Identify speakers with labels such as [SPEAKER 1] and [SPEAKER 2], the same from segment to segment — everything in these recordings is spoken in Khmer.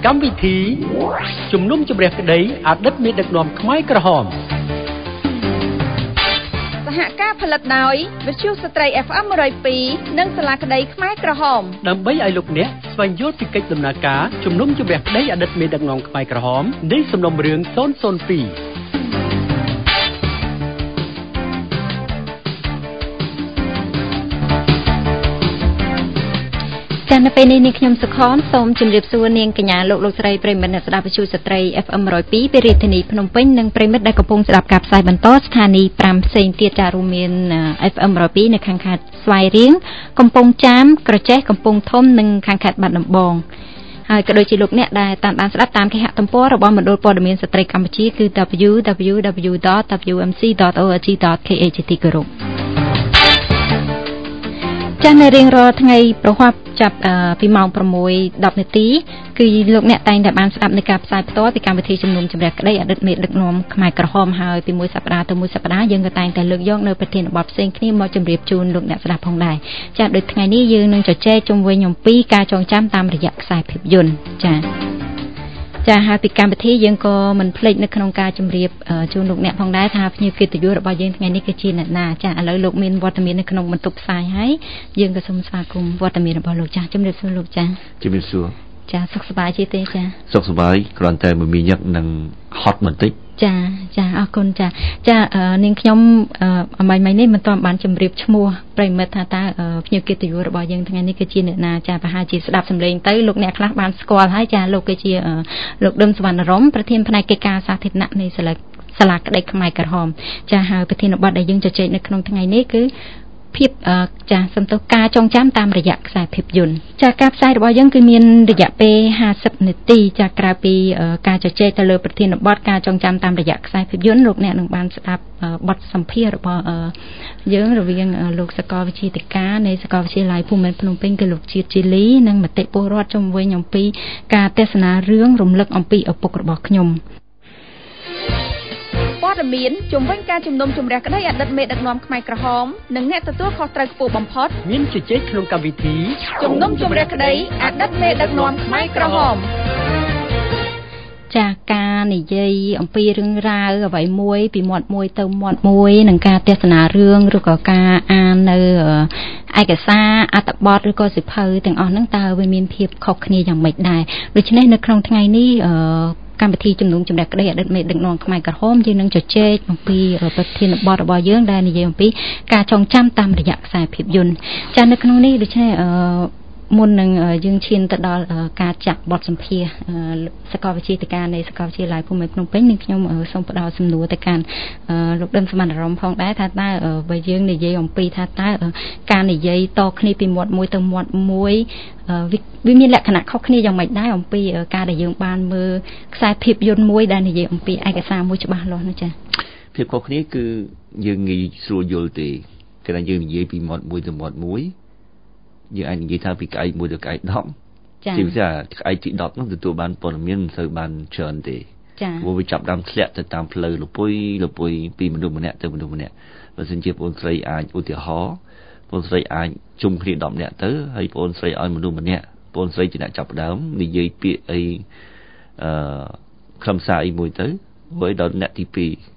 [SPEAKER 1] កម្មវិធីជំនុំជម្រះក្តីអតីតមេដឹកនាំខ្មែរក្រហម
[SPEAKER 2] សហការផលិតដោយវិទ្យុស្ត្រី FM 102និងសាលាក្តីខ្មែរក្រហម
[SPEAKER 1] ដើម្បីឲ្យលោកអ្នកស្វែងយល់ពីកិច្ចដំណើរការជំនុំជម្រះក្តីអតីតមេដឹកនាំខ្មែរក្រហមនៃសំណុំរឿង002
[SPEAKER 3] នៅពេលនេះខ្ញុំសុខនសូមជម្រាបសួរនាងកញ្ញាលោកស្រីប្រិមិត្តអ្នកស្ដាប់វិទ្យុស្ត្រី FM 102ពីរាជធានីភ្នំពេញនិងប្រិមិត្តដែលកំពុងស្ដាប់ការផ្សាយបន្តស្ថានីយ៍5ផ្សេងទៀតចារួមមាន FM 102នៅខាងខេត្តស្វាយរៀងកំពង់ចាមក្រចេះកំពង់ធំនិងខាងខេត្តបាត់ដំបងហើយក៏ដូចជាលោកអ្នកដែលតាមដានស្ដាប់តាមគេហទំព័ររបស់មណ្ឌលព័ត៌មានស្ត្រីកម្ពុជាគឺ www.wmc.org.kh ជាទីគោរពចាស់នៅរៀងរាល់ថ្ងៃប្រហ័សចាប់ពីម៉ោង 6:10 នាទីគឺលោកអ្នកតែងតែបានស្ដាប់នៃការផ្សាយផ្ទាល់ពីកម្មវិធីជំនុំជម្រះក្តីអតីតមេដឹកនាំខ្មែរក្រហមហើយពីមួយសប្តាហ៍ទៅមួយសប្តាហ៍យើងក៏តែងតែលើកយកនៅប្រធានបទផ្សេងគ្នាមកជម្រាបជូនលោកអ្នកស្ដាប់ផងដែរចាដូចថ្ងៃនេះយើងនឹងជជែកជុំវិញអំពីការចងចាំតាមរយៈខ្សែភាពយន្តចាហើយពីកម្មវិធីយើងក៏មិនភ្លេចនៅក្នុងការជម្រាបជូនលោកអ្នកផងដែរថាភ្ញៀវកិត្តិយសរបស់យើងថ្ងៃនេះគឺជាអ្នកណាចាឥឡូវលោកមានវត្តមាននៅក្នុងបន្ទប់ផ្សាយហើយយើងក៏សូមស្វាគមន៍វត្តមានរបស់លោកចាជម្រាបសួរលោកចា
[SPEAKER 4] ជម្រាបសួរ
[SPEAKER 3] ចាសុខសប្បាយទេចា
[SPEAKER 4] សុខសប្បាយគ្រាន់តែមួយញឹកនឹងហត់បន្តិច
[SPEAKER 3] ចាអរគុណចានាងខ្ញុំមិញនេះមិនទាន់បានជម្រាបឈ្មោះប្រិមិត្តថាតើភ្ញៀវកិត្តិយសរបស់យើងថ្ងៃនេះគឺជាអ្នកណាចាប្រហែលជាស្ដាប់សម្លេងទៅលោកអ្នកខ្លះបានស្គាល់ហើយចាលោកគឺជាលោកដឹមសវណ្ណរមប្រធានផ្នែកកិច្ចការសាធារណៈនៃសាលាក្តីខ្មែរក្រហមចាហើយប្រធានបទដែលយើងជជែកនៅក្នុងថ្ងៃនេះគឺភាពសំទោសការចងចាំតាមរយៈខ្សែភាពយន្តចាការផ្សាយរបស់យើងគឺមានរយៈពេល50នាទីចាក្រៅពីការជជែកទៅលើប្រធានបទការចងចាំតាមរយៈខ្សែភាពយន្តលោកអ្នកនឹងបានស្ដាប់បទសម្ភាសន៍របស់យើងរវាងលោកសាកលវិទ្យាធិការនៃសាកលវិទ្យាល័យភូមិន្ទភ្នំពេញគឺលោកជាតិជាលីនិងមតិពលរដ្ឋជំវិញអំពីការទស្សនារឿងរំលឹកអំពីឪពុករបស់ខ្ញុំ
[SPEAKER 2] ព័ត៌មានជំវិញការជំនុំជម្រះក្តីអតីតមេដឹកនាំខ្មែរក្រហមនិងអ្នកទទួលខុសត្រូវខ្ពស់បំផុត
[SPEAKER 1] មានជជែកក្នុងកម្មវិធី
[SPEAKER 2] ជំនុំជម្រះក្តីអតីតមេដឹកនាំខ្មែរក្រហម
[SPEAKER 3] ចាការនិយាយអំពីរឿងរ៉ាវអ្វីមួយពីមាត់មួយទៅមាត់មួយនឹងការទស្សនារឿងឬក៏ការអាននៅឯកសារអត្ថបទឬក៏សៀវភៅទាំងអស់ហ្នឹងតើវាមានភាពខុសគ្នាយ៉ាងម៉េចដែរដូច្នេះនៅក្នុងថ្ងៃនេះកម្មវិធីជំនុំជម្រះក្តីអតីតមេដឹកនាំខ្មែរក្រហមយើងនឹងជជែកអំពីប្រធានបទរបស់យើងដែលនិយាយអំពីការចងចាំតាមរយៈខ្សែភាពយន្តចានៅក្នុងនេះដូច្នេះមុននឹងយើងឈានទៅដល់ការចាក់បទសម្ភាសន៍សាកលវិទ្យាធិការនៃសាកលវិទ្យាល័យភូមិន្ទភ្នំពេញនឹងខ្ញុំសូមផ្ដល់សំណួរទៅកាន់លោកដឹមសមត្ថអារម្មណ៍ផងដែរថាតើបើយើងនិយាយអំពីថាតើការនិយាយតគ្នាពីមាត់មួយទៅមាត់មួយវាមានលក្ខណៈខុសគ្នាយ៉ាងម៉េចដែរអំពីការដែលយើងបានមើលខ្សែភាពយន្តមួយដែលនិយាយអំពីឯកសារមួយច្បាស់លាស់នោះចា៎
[SPEAKER 4] ភាពខុសគ្នាគឺយើងងាយស្រួលយល់ទេគឺថាយើងនិយាយពីមាត់មួយទៅមាត់មួយយើងអាចនិយាយថាពីក្អែកមួយទៅក្អែក10ជាពិសេសក្អែកទី10នោះទទួលបានព័ត៌មានមិនសូវបានច្រើនទេព្រោះវាចាប់ដើមធ្លាក់ទៅតាមផ្លូវលពុយពីមនុស្សម្នាក់ទៅមនុស្សម្នាក់បើសិនជាបងស្រីអាចឧទាហរណ៍បងស្រីអាចជុំគ្នា10នាក់ទៅហើយបងស្រីឲ្យមនុស្សម្នាក់បងស្រីជាអ្នកចាប់ដើមនិយាយពាក្យអីខ្លឹមសារអីមួយទៅហើយដល់អ្នកទី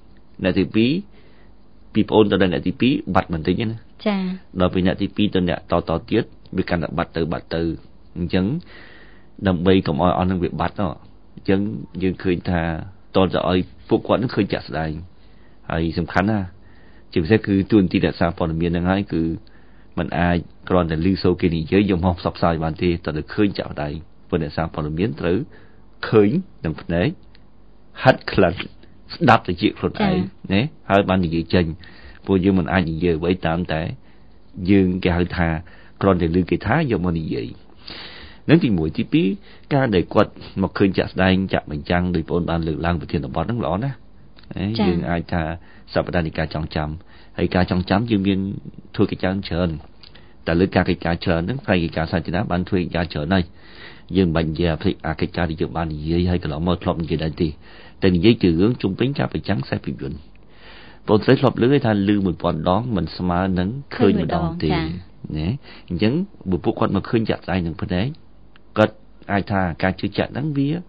[SPEAKER 4] 2ពីបងទៅដល់អ្នកទី2បាត់បន្តិចណា
[SPEAKER 3] ចា
[SPEAKER 4] ដល់ពីអ្នកទី2ទៅអ្នកតទៀតវាកាន់តែបាត់ទៅអញ្ចឹងដើម្បីកុំឲ្យអស់នឹងវាបាត់អញ្ចឹងយើងឃើញថាតទៅឲ្យពួកគាត់នឹងឃើញចាក់ស្ដែងហើយសំខាន់ណាជាពិសេសគឺទួនាទីរក្សាព័ត៌មានហ្នឹងហើយគឺมันអាចគ្រាន់តែឮសូរគេនិយាយយកមកផ្សព្វផ្សាយបានទេតើឃើញចាក់ស្ដែងព្រោះអ្នកសារព័ត៌មានត្រូវឃើញនឹងភ្នែកហាត់ក្លិនស្ដាប់ទៅជាខ្លួនឯងណាហើយបាននិយាយចេញព្រោះយើងមិនអាចនិយាយអ្វីតាមតែយើងគេហៅថាគ្រាន់តែឮគេថាយកមកនិយាយនឹងទី1ទី2ការដែលគាត់មកឃើញចាក់ស្ដែងចាក់បញ្ចាំងដោយបងបានលើកឡើងប្រធានបទហ្នឹងល្អណាស់យើងអាចថាសព្ទានិកាចងចាំហើយការចងចាំយើងមានធ្វើកិច្ចការច្រើនតែលើការកិច្ចការច្រើនហ្នឹងផ្នែកកិច្ចការសាធារណៈបានធ្វើកិច្ចការច្រើនហើយយើងមិននិយាយអាកិច្ចការដែលយើងបាននិយាយហើយកន្លងមកធ្លាប់និយាយដែរទេតែនិយាយពីរឿងជុំវិញការបញ្ចាំងខ្សែភាពយន្តបងស្រីធ្លាប់លើថាលឺ1000ដងមិនស្មើនឹងឃើញម្ដងទេណាអញ្ចឹងបើពួកគាត់មកឃើញចាក់ស្ដែងនឹងភ្នែកគាត់ ai tha ca chưa chặt nắng vía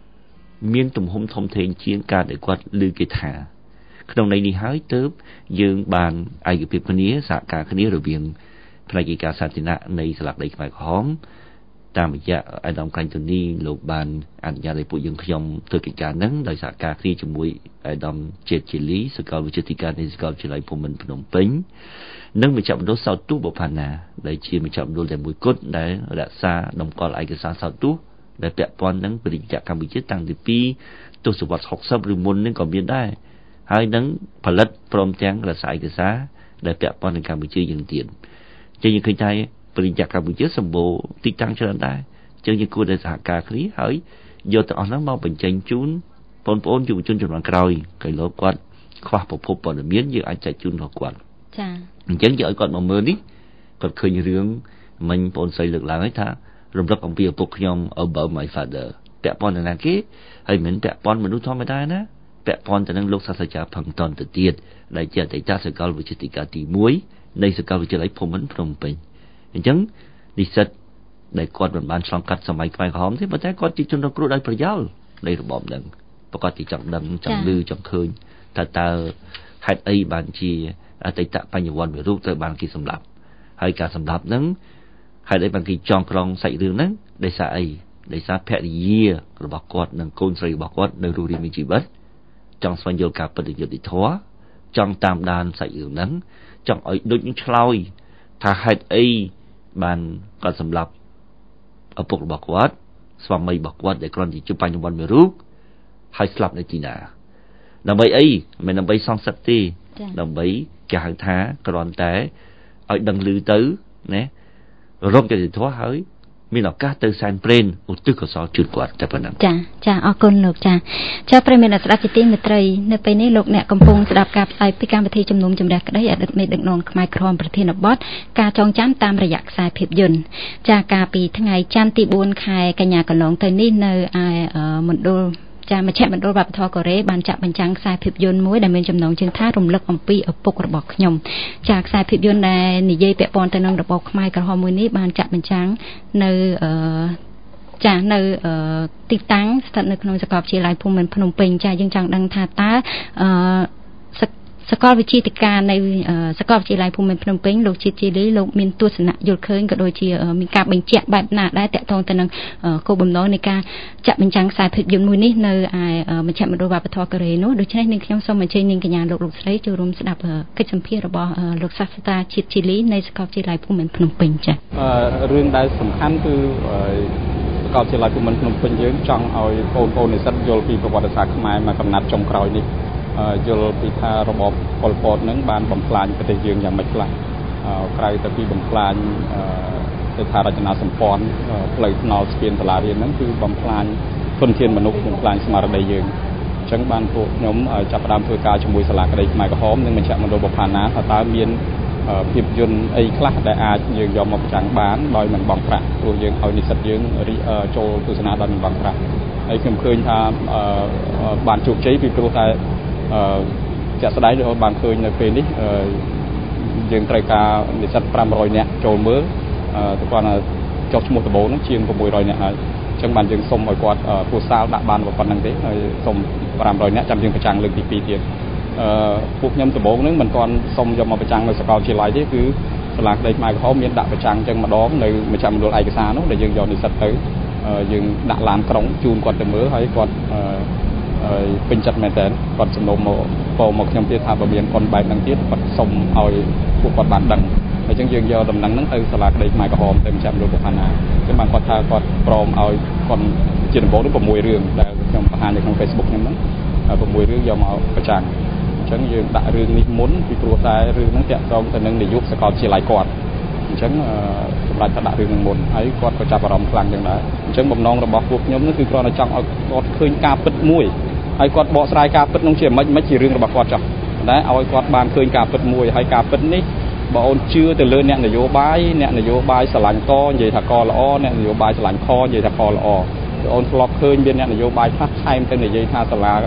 [SPEAKER 4] miên tùm hôm thông thền chiến ca để quạt lư cái thả trong này đi hái tớp dương bàn ai cái việc này xả cả cái này rồi biển phải cái cả sản nạ này sẽ lạc đầy phải hóm tam dạ ai đồng canh từ ní lục bàn anh nhà để phụ dương trong thời kỳ cả nắng đời xả cả khi chúng mũi ai đồng chết chỉ lý sự cầu với chết cả này sự cầu chỉ lại phụ mình phồng pính nâng mình chậm đốt sau tú bộ phản nà để chia mình chậm đốt để mũi cốt để đã xa đồng con lại cái xa sau tú để bẹt pon nâng bị chặt cam bị chết tăng từ pi tôi sự vật học sắp rồi muốn nên còn biếnได้hai nângผลิตพร้อมแจ้งกระสายกระซาได้แปะปอนในการมือชื่อยังเตียนเจอยังเคยใจปริญญาการมือชื่อสมบูรณ์ติดตั้งเชิญได้เจอยังกูได้สหการคลีเฮ้ยโยตอนนั้นมองเป็นใจจุนปนปนอยู่จุนจนวันกลอยไก่ล้อกวัดคว้าปบปอนเมียนยังอาจจะจุนหลอกวัด
[SPEAKER 3] จ้า
[SPEAKER 4] จังเจอก่อนมาเมื่อนี้ก็เคยเรื่องมันปนใส่เหลืองหลังให้ท่ารวมรับของพี่ปกยอมเอาเบอร์หมายฝาเดอแปะปอนในนั้นกี้ให้เหมือนแปะปอนมนุษย์ทอไม่ได้นะแปะปอนแต่นั่งโลกศาสตร์จะพังตอนเตียดได้เจอแต่จ้าสกอลวิจิตรกาตีมวยในสกอลวิจิตรไหลพมันพรมเป็นจังดิสัตได้กอดบนบ้านสองกัดสมัยใหม่หอมที่ประเทศกอดจิจนเรากลัวได้ประโยชน์ในระบบหนึ่งประกอบจิจังดำจังลือจังคืนถ้าตาหัดไอบานจีแต่ตะปัญญวันไปรูปเตอบานกีสำหรับให้การสำหรับนั้นให้ได้บางทีจองกรองใส่เรื่องนั้นได้สายได้สาแพทย์เยี่ยระบบกอดหนึ่งโกนใส่ระบบกอดในรูริมิจิบัตจองสมัยโยกาปฏิยุติทัวจองตามดานใส่อยู่นั้นจองเอาโดยยิ่งชลอยถ้าให้ไอ้บานการสำหรับเอาปกบอกวัดสวามีบอกวัดได้กรณีจุปัญญวันไม่รู้ให้สลับในจีน่าดังใบไอ้ไม่ดังใบซองสัตตีดังใบแกหางท้ากรอนแต่เอาดังลือตื้อเนี่ยร่วมกันติดทัวเฮ้ยมีหลักการเติมสารเปรนอุตุกสอจุดกวาดแต่ปนัง
[SPEAKER 3] จ้าออกคนลูกจ้าประเมินอัตราจิตติมิตรีในปีนี้ลูกเนี่ยกำปงสดับการใส่พิการประเทศจำนวนจำแนกได้อัดเม็ดดักนองขมายครอมประเทศนบอสการจองจ้ำตามระยะสายเพียบยนต์จากการปีทั้งไงจันติบุญคายกัญญากระหลงเตยนี่ในมันดูจะมาแช่มันโดนแบบทอกเรบานจับบรรจังสายผิบยนต์มวยดำเนินจำนองจึงท่ารมเลิกอมปีอปกระบอกขยมจากสายผิบยนต์ในนิเยเปะปอนตะนองระบอกขมายกระหอมือนี้บานจับบรรจังในจากในติดตั้งสถานขนมสกอบชีไลภูมิพนมเปญจากยังจังดังทาตาสกอตวิจิตรการในสกอตจีไลภูมิพนมเปญโลกจิตจีลีโลกมินตัวสนะยุดเคยก็โดยที่มีการบังเจาะแบบหนาได้แต่ตรงแต่นังโคบมน้อยในการจะเป็นจังสายผิดยนต์มือนี้ในมันจะมาดูแบบปทอกระเรโนโดยใช้หนึ่งขยมสมัยใช้หนึ่งกัญญาโลกใช้จูรุมสดับกิจสัมพีระบโลกศาสตราจิตจีลีในสกอตจีไลภูมิพนมเปญจ้ะ
[SPEAKER 5] เรื่องใดสำคัญคือสกอตจีไลภูมิพนมเปญยังจังเอาโอนในสัตว์โยลปีประวัติศาสตร์ขมายมากำนัดจงครอยนี้ยลปีธาระบบพลปอดนั้นบานบำพลานประเทศยืนอย่างไม่กล้าใครแต่ปีบำพลานในธาราชนาสมพรเพลย์นอลสเปียนตลาดเรียนนั้นคือบำพลานคนเทียนมนุษย์บำพลานสมาร์ทได้ยืนจังบานพวกน้องจับดามเพื่อการชมวยสลากได้หมายกระหอมนึงมันจะมันโดนบำพลานนะตาเมียนเพียบยนไอ้คลาสได้อายืนยอมมาจังบานโดยมันบำพระตัวยืนเอานิสัยยืนโจตุสนาดอนบำพระไอ้เคยทำบานจุกใจปีโปรไทจะสลายโดยบางคืนในปีนี้ยังไตรกาในสัตว์ปรามรอยเนี่ยโจมเมื่อทุกวันจอกชมุตโบนั่งเชียงกับมวยรอยเนี่ยจังบันยังสมไว้กอดผู้สาวดับบานกับคนนั่งเด้สมปรามรอยเนี่ยจำยังประจังเรื่องปีเดียวพวกยำตโบนั่งมันก่อนสมยำมาประจังในสกอตเชียร์ไลท์ที่คือสลากได้มาเขามีดับประจังจังมาด้อมในมาจำโดนไอกระซาโน้แต่ยังยอมในสัตว์เต๋อยังดักลานกระงจูนกอดแต่เมื่อให้กอดเป็นจัดแมนแต่ก่อนสมนมโปรหมกยมเทียทาบะเบียนคนใบดังเทียก่อนสมเอาผู้ก่อนบานดังในจังยืนยาวดำนังนั้นเออสลากได้หมายกระหอมเต็มจำโดยบุพนาจังบางก่อนทาก่อนปลอมเอาก่อนเจนโบหรือประมวยเรื่องแต่ยมประหารในของเฟซบุ๊กนั้นประมวยเรื่องยอมเอาประจังจังยืนด่าเรื่องนี้มุนปีโปรไซเรื่องนั้นแกะตรงแต่หนึ่งในยุคสกอตเชียร์ไหลกอดจังสำหรับกระดาษเรื่องมุนไอ้กอดก็จับอารมณ์พลังอย่างไรจังบ่มน้องระบอกพวกยมนั่นคือกรณีจังเอากอดคืนกาปิดมวยไอ้กอดบอกสายการปิดน้องเชี่ยไม่จีเรื่องระบาดกอดจับได้เอาไอ้กอดบานคืนการปิดมวยให้การปิดนี่บอกอนเชื่อแต่เรื่องเนี่ยนโยบายสลายคอใหญ่ถักคอละอ้อเนี่ยนโยบายสลายคอใหญ่ถักคอละอ้ออนฟล็อกคืนเป็นเนี่ยนโยบายทักไทม์เป็นใหญ่ท่าสลา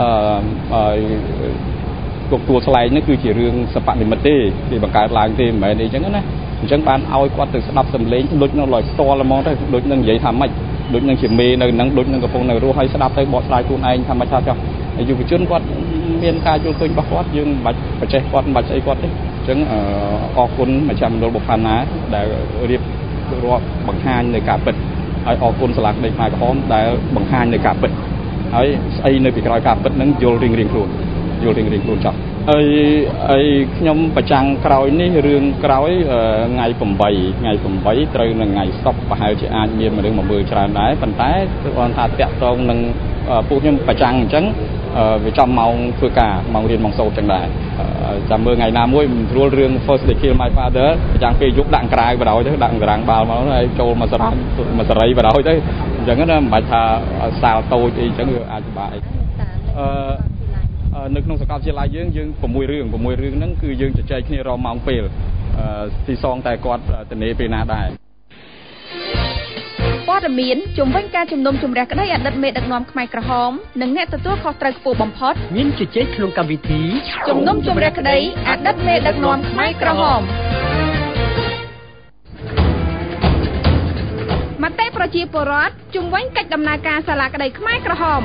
[SPEAKER 5] ตัวสลายนี่คือจีเรื่องสปานิมัตตี้ที่บังการลางที่หมายในจังนั้นนะจังบานเอาไอ้กอดตึกสนับสนุนโดยน้องลอยตัวละมองได้โดยนั่งใหญ่ทำไม่ដូចនឹងជាមេនៅនឹងដូចនឹងកំពុងនៅរស់ហើយស្ដាប់ទៅបកស្រាយខ្លួនឯងធម្មតាចុះយុវជនគាត់មានការយល់ឃើញរបស់គាត់យើងមិនបាច់បច្ចេកគាត់មិនបាច់ស្អីគាត់ទេអញ្ចឹងអរគុណម្ចាស់មណ្ឌលបុប្ផាណាដែលរៀបរាប់បង្ហាញនៅការពិតហើយអរគុណសាលាក្តីខ្មែរក្រហមដែលបង្ហាញនៅការពិតហើយស្អីនៅពីក្រោយការពិតនឹងយល់រៀងខ្លួនចោះហើយខ្ញុំប្រចាំងក្រោយនេះរឿងក្រោយថ្ងៃ8ត្រូវនឹងថ្ងៃសុក្រប្រហែលជាអាចមានរឿងមកមើលច្រើនដែរប៉ុន្តែគាត់ថាតាក់ទងនឹងពួកខ្ញុំប្រចាំងអញ្ចឹងវាចំម៉ោងធ្វើការម៉ោងរៀនម៉ោងសូត្រអញ្ចឹងដែរចាំមើលថ្ងៃណាមួយមិនស្រួលរឿង First They Kill My Father ប្រចាំងពេលយប់ដាក់ក្រៅបដ ாய் ទៅដាក់ក្រាំងបាល់មកហើយចូលមកសារ៉ាមកសេរីបដ ாய் ទៅអញ្ចឹងណាមិនបាច់ថាសាលតូចអីអញ្ចឹងវាអាចពិបាកអីនៅក្នុងសាកលវិទ្យាល័យយើង6រឿងហ្នឹងគឺយើងជជែកគ្នារកម៉ោងពេលទីសងតែគាត់ទនេពេលណាដែរ
[SPEAKER 2] ព័ត៌មានជំវិញការជំនុំជម្រះក្តីអតីតមេដឹកនាំខ្មែរក្រហមនិងអ្នកទទួលខុសត្រូវខ្ពស់បំផុត
[SPEAKER 1] មានជជែកក្នុងកម្មវិធី
[SPEAKER 2] ជំនុំជម្រះក្តីអតីតមេដឹកនាំខ្មែរក្រហមមតិប្រជាពលរដ្ឋជំវិញកិច្ចដំណើរការសាលាក្តីខ្មែរក្រហម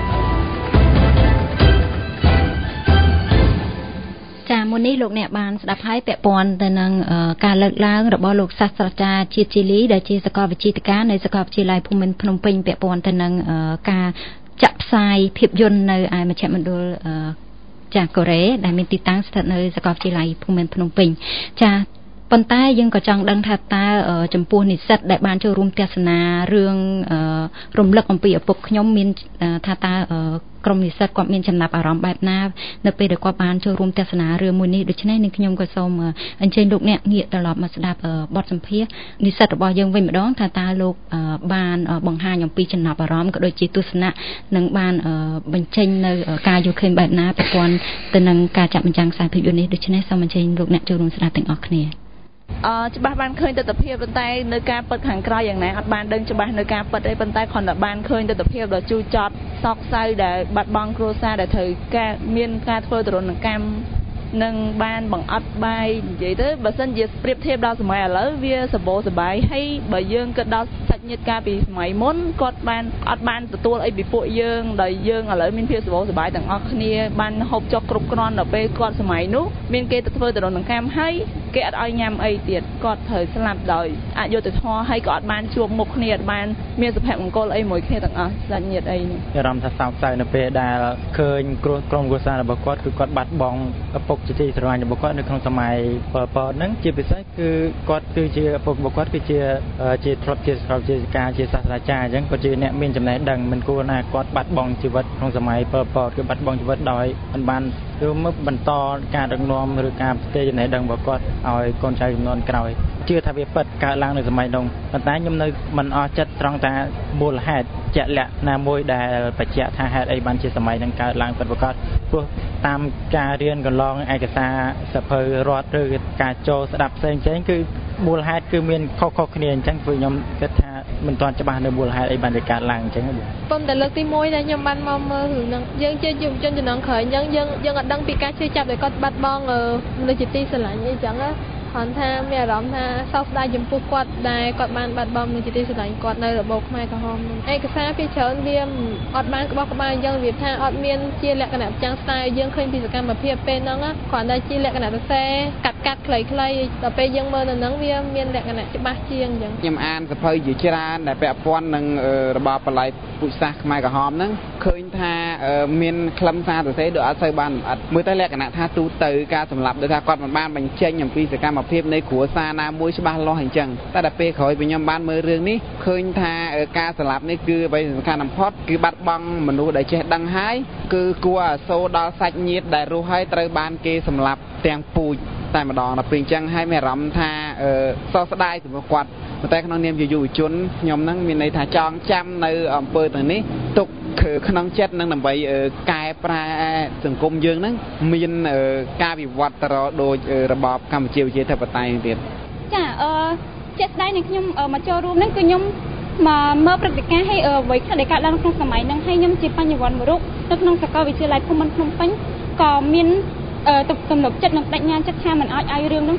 [SPEAKER 3] ចាមុននេះលោកអ្នកបានស្ដាប់ហើយពាក់ព័ន្ធទៅនឹងការលើកឡើងរបស់លោកសាស្ត្រាចារ្យជាតិជីលីដែលជាសាកលវិទ្យាធិការនៃសាកលវិទ្យាល័យភូមិន្ទភ្នំពេញពាក់ព័ន្ធទៅនឹងការចាក់ផ្សាយភាពយន្តនៅឯមជ្ឈមណ្ឌលចាកូរ៉េដែលមានទីតាំងស្ថិតនៅសាកលវិទ្យាល័យភូមិន្ទភ្នំពេញចាប៉ុន្តែយើងក៏ចង់ដឹងថាតើចំពោះនិស្សិតដែលបានចូលរួមទស្សនារឿងរំលឹកអំពីឪពុកខ្ញុំមានថាតើក្រុមនិស្សិតគាត់មានចំណាប់អារម្មណ៍បែបណានៅពេលដែលគាត់បានចូលរួមទស្សនារឿងមួយនេះដូច្នេះនឹងខ្ញុំក៏សូមអញ្ជើញលោកអ្នកងាកត្រឡប់មកស្ដាប់បទសម្ភាសន៍និស្សិតរបស់យើងវិញម្ដងថាតើលោកបានបង្ហាញអំពីចំណាប់អារម្មណ៍ក៏ដូចជាទស្សនៈនិងបានបញ្ចេញនៅការយល់ឃើញបែបណាពាក់ព័ន្ធទៅនឹងការចាក់បញ្ចាំងខ្សែភាពយន្តនេះដូច្នេះសូមអញ្ជើញលោកអ្នកចូលរួមស្ដាប់ទាំងអស់គ្នា
[SPEAKER 2] ច្បាស់បានឃើញទស្សនវិជ្ជាប៉ុន្តែនៅការពិតខាងក្រៅយ៉ាងណាអត់បានដឹងច្បាស់នៅការពិតទេប៉ុន្តែគ្រាន់តែបានឃើញទស្សនវិជ្ជាដ៏ជូរចត់សោកសៅដែលបាត់បង់គ្រួសារដែលត្រូវមានការធ្វើទរណកម្មនឹងបានបង្អត់បាយនិយាយទៅបើសិនជាប្រៀបធៀបដល់សម័យឥឡូវវាសម្បូរសប្បាយហើយបើយើងគិតដល់សាច់ញាតិកាលពីសម័យមុនគាត់បានអត់បានទទួលអីពីពួកយើងដែលយើងឥឡូវមានភាពសម្បូរសប្បាយទាំងអស់គ្នាបានហូបចុកគ្រប់គ្រាន់ដល់ពេលគាត់សម័យនោះមានគេទៅធ្វើទរណកម្មហើយគេអត់ឲ្យញ៉ាំអីទៀតគាត់ត្រូវស្លាប់ដោយអយុត្តិធម៌ហើយក៏អត់បានជួបមុខគ្នាអត់បានមានសុភមង្គលអីមួយគ្នាទាំងអស់សាច់ញាតិអីនេះ
[SPEAKER 6] អារម្មណ៍ថាសោកសៅនៅពេលដែលឃើញក្រុមគ្រួសាររបស់គាត់គឺគាត់បាត់បង់ឪពុកជាទីស្រឡាញ់របស់គាត់នៅក្នុងសម័យប៉ុលពតហ្នឹងជាពិសេសគឺគាត់គឺជាឪពុករបស់គាត់គឺជាធ្លាប់ជាសាស្ត្រាចារ្យជាសាស្ត្រាចារ្យអញ្ចឹងគាត់ជាអ្នកមានចំណេះដឹងមិនគួរណាគាត់បាត់បង់ជីវិតក្នុងសម័យប៉ុលពតគឺបាត់បង់ជីវិតដោយមិនបានគឺមកបន្តការដឹកនាំឬការផ្ទេរចំណេះដឹងរបស់គាត់ឲ្យកូនចៅជំនាន់ក្រោយជឿថាវាពិតកើតឡើងនៅសម័យនោះប៉ុន្តែខ្ញុំនៅមិនអស់ចិត្តត្រង់ថាមូលហេតុជាក់លាក់ណាមួយដែលបញ្ជាក់ថាហេតុអីបានជាសម័យនឹងកើតឡើងពិតប្រាកដព្រោះតាមការរៀនកន្លងឯកសារសភៅរដ្ឋឬការចូលស្ដាប់ផ្សេងគឺមូលហេតុគឺមានខុសៗគ្នាអញ្ចឹងព្រោះខ្ញុំគិតថាមិនទាន់ច្បាស់នៅមូលហេតុអីបានកើតឡើងអញ្ចឹង
[SPEAKER 7] ប៉ុន្តែលើកទី1ដែលខ្ញុំបានមកមើលរឿងហ្នឹងយើងជាយុវជនជំនាន់ក្រោយអញ្ចឹងយើងអត់ដឹងពីការជឿចាប់ដែលគាត់បាត់បង់មនុស្សជាទីស្រឡាញ់អីចឹងគាត់ថាមានអារម្មណ៍ថាសោកស្ដាយចំពោះគាត់ដែលគាត់បានបាត់បង់មនុស្សជាទីស្រឡាញ់គាត់នៅរបបខ្មែរក្រហមឯកសារពីច្រើនវាអត់បានក្បោះក្បាយអញ្ចឹងវាថាអត់មានជាលក្ខណៈប្រចាំស្ដាយយើងឃើញពីសកម្មភាពពេលហ្នឹងគ្រាន់តែជាលក្ខណៈសរសេរកាត់ខ្លីៗដល់ពេលយើងមើលនៅហ្នឹងវាមានលក្ខណៈច្បាស់ជាងអញ្ចឹង
[SPEAKER 8] ខ្ញុំអានសភៅជាច្រើនដែលពាក់ព័ន្ធនឹងរបបបល្ល័យពូជសាសន៍ខ្មែរក្រហមហ្នឹងឃើញថាមានខ្លឹមសារសរសេរដូចអត់សូវបានអត់មើលទៅលក្ខណៈថាទូទៅការសម្លាប់ដោយថាគាត់មិនបានបញ្ចេញអំពីសកម្មភាពនៃគ្រួសារណាមួយច្បាស់លាស់អញ្ចឹងតែដល់ពេលក្រោយពីខ្ញុំបានមើលរឿងនេះឃើញថាការសម្លាប់នេះគឺអ្វីសំខាន់បំផុតគឺបាត់បង់មនុស្សដែលចេះដឹងហើយគឺគួរអាសូរដល់សាច់ញាតិដែលរស់ហើយត្រូវបានគេសម្លាប់ទាំងពូជតែម្ដងដល់ពេលអញ្ចឹងហើយមានអារម្មណ៍ថាសោកស្ដាយចំពោះគាត់តែក្នុងនាមជាយុវជនខ្ញុំហ្នឹងមានន័យថាចង់ចាំនៅអំពើទាំងនេះទុកក្នុងចិត្តនឹងដើម្បីកែប្រែសង្គមយើងហ្នឹងមានការវិវត្តទៅដូចរបបកម្ពុជាប្រជាធិបតេយ្យទៀត
[SPEAKER 9] ចាជាក់ស្ដែងនេះខ្ញុំមកចូលរួមហ្នឹងគឺខ្ញុំមកមើលព្រឹត្តិការណ៍ឲ្យអ្វីខ្លះដែលកើតឡើងក្នុងសម័យហ្នឹងហើយខ្ញុំជាបញ្ញវន្តមួយរូបនៅក្នុងសាកលវិទ្យាល័យភូមិន្ទភ្នំពេញក៏មានទំនុកចិត្តនិងបដិញ្ញាចិត្តថាមិនឲ្យរឿងហ្នឹង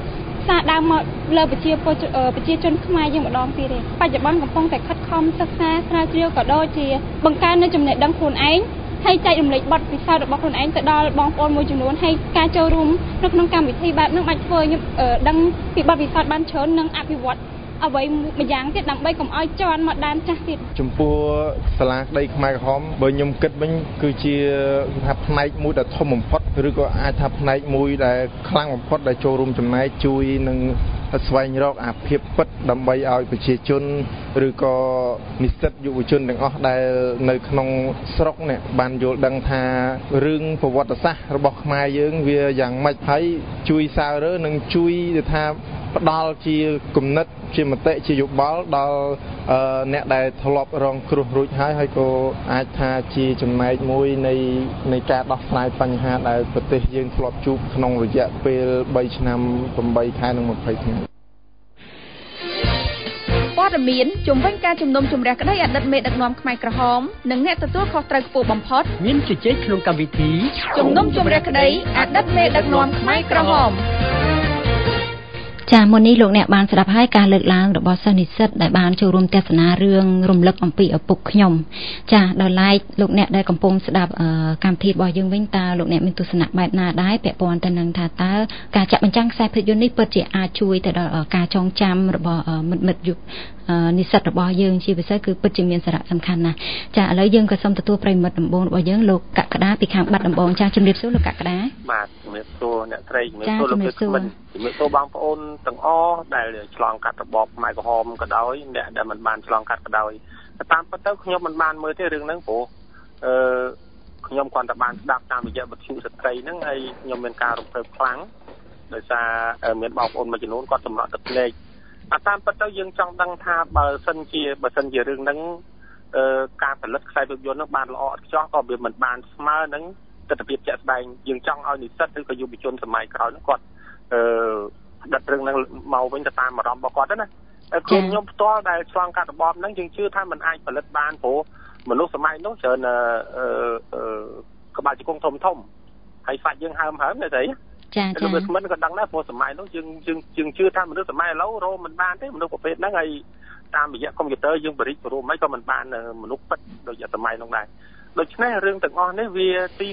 [SPEAKER 9] សាដើមមកលើប្រជាជនខ្មែរយើងម្ដងទៀតទេបច្ចុប្បន្នកំពុងតែខិតខំសិក្សាស្រាវជ្រាវក៏ដូចជាបង្កើននូវចំណេះដឹងខ្លួនឯងហើយចែករំលែកបទពិសោធន៍របស់ខ្លួនឯងទៅដល់បងប្អូនមួយចំនួនហើយការចូលរួមនៅក្នុងកម្មវិធីបែបហ្នឹងអាចធ្វើឲ្យខ្ញុំដឹងពីបទពិសោធន៍បានច្រើននិងអភិវឌ្ឍអ្វីម្យ៉ាងទៀតដើម្បីកុំឲ្យជន់មកដើមចាស់ទៀត
[SPEAKER 10] ចំពោះសាលាក្តីខ្មែរក្រហមបើខ្ញុំគិតវិញគឺជាថាផ្នែកមួយដែលធំបំផុតឬក៏អាចថាផ្នែកមួយដែលខ្លាំងបំផុតដែលចូលរួមចំណែកជួយនឹងស្វែងរកអាភាពពិតដើម្បីឲ្យប្រជាជនឬក៏និស្សិតយុវជនទាំងអស់ដែលនៅក្នុងស្រុកនេះបានយល់ដឹងថារឿងប្រវត្តិសាស្ត្ររបស់ខ្មែរយើងវាយ៉ាងម៉េចហើយជួយសាររើនិងជួយទៅថាផ្ដល់ជាគំនិតជាមតិជាយោបល់ដល់អ្នកដែលធ្លាប់រងគ្រោះរួចហើយក៏អាចថាជាចំណែកមួយនៃការដោះស្រាយបញ្ហាដែលប្រទេសយើងធ្លាប់ជួបក្នុងរយៈពេល3ឆ្នាំ8ខែនិង20ថ្ងៃ
[SPEAKER 11] ព័ត៌មានជំវិញការជំនុំជម្រះក្តីអតីតមេដឹកនាំខ្មែរក្រហមនិងអ្នកទទួលខុសត្រូវខ្ពស់បំផុត
[SPEAKER 1] មានជជែកក្នុងកម្មវិធី
[SPEAKER 11] ជំនុំជម្រះក្តីអតីតមេដឹកនាំខ្មែរក្រហម
[SPEAKER 3] ចាមុននេះលោកអ្នកបានស្ដាប់ហើយការលើកឡើងរបស់សិស្សនិស្សិតដែលបានចូលរួមទស្សនារឿងរំលឹកអំពីឪពុកខ្ញុំចាដល់ឡែកលោកអ្នកដែលកំពុងស្ដាប់កម្មវិធីរបស់យើងវិញតើលោកអ្នកមានទស្សនៈបែបណាដែរពាក់ព័ន្ធទៅនឹងថាតើការចាក់បញ្ចាំងខ្សែភាពយន្តនេះពិតជាអាចជួយទៅដល់ការចងចាំរបស់មិត្តយុវនិស្សិតរបស់យើងជាពិសេសគឺពិតជាមានសារៈសំខាន់ណាស់ចាឥឡូវយើងក៏សូមទទួលប្រិមិត្តដំបូងរបស់យើងលោកកក្កដាពីខាងបាត់ដំបងចាជំរាបសួរលោកកក្កដា
[SPEAKER 12] បាទជំរាបសួរអ្នកស្រីជំរាបសួរលោកវិក្កាមិនជំរាបសួរបងប្អូនទាំងអស់ដែលឆ្លងកាត់របបខ្មែរក្រហមក៏ដោយអ្នកដែលមិនបានឆ្លងកាត់ក៏ដោយតាមពិតទៅខ្ញុំមិនបានមើលទេរឿងហ្នឹងព្រោះខ្ញុំគ្រាន់តែបានស្ដាប់តាមរយៈវិទ្យុស្ត្រីហ្នឹងហើយខ្ញុំមានការរំភើបខ្លាំងដោយសារមានបងប្អូនមួយចំនួនគាត់សម្រក់ទឹកភ្នែកតាមពិតទៅយើងចង់ដឹងថាបើសិនជារឿងហ្នឹងការផលិតខ្សែភាពយន្តហ្នឹងបានល្អឥតខ្ចោះក៏វាមិនបានស្មើនឹងទស្សនវិជ្ជាជាក់ស្ដែងយើងចង់ឲ្យនិស្សិតឬក៏យុវជនសម័យក្រោយហ្នឹងគាត់ដិតរឿងហ្នឹងមកវិញទៅតាមអារម្មណ៍របស់គាត់ណាខ្ញុំផ្ទាល់ដែលឆ្លងកាត់របបហ្នឹងយើងជឿថាมันអាចផលិតបានព្រោះមនុស្សសម័យនោះច្រើនក្បាលជង្គង់ធំហើយសាច់យើងហើមនៅស្អី
[SPEAKER 3] ចា
[SPEAKER 12] លោកមិនក៏ដឹងដែរព្រោះសម័យនោះយើងជឿថាមនុស្សសម័យឥឡូវរមមិនបានទេមនុស្សប្រភេទហ្នឹងហើយតាមរយៈកុំព្យូទ័រយើងបរិយារួមមិនក៏មិនបានមនុស្សពិតដូចសម័យនោះដែរដូច្នេះរឿងទាំងអស់នេះវាទី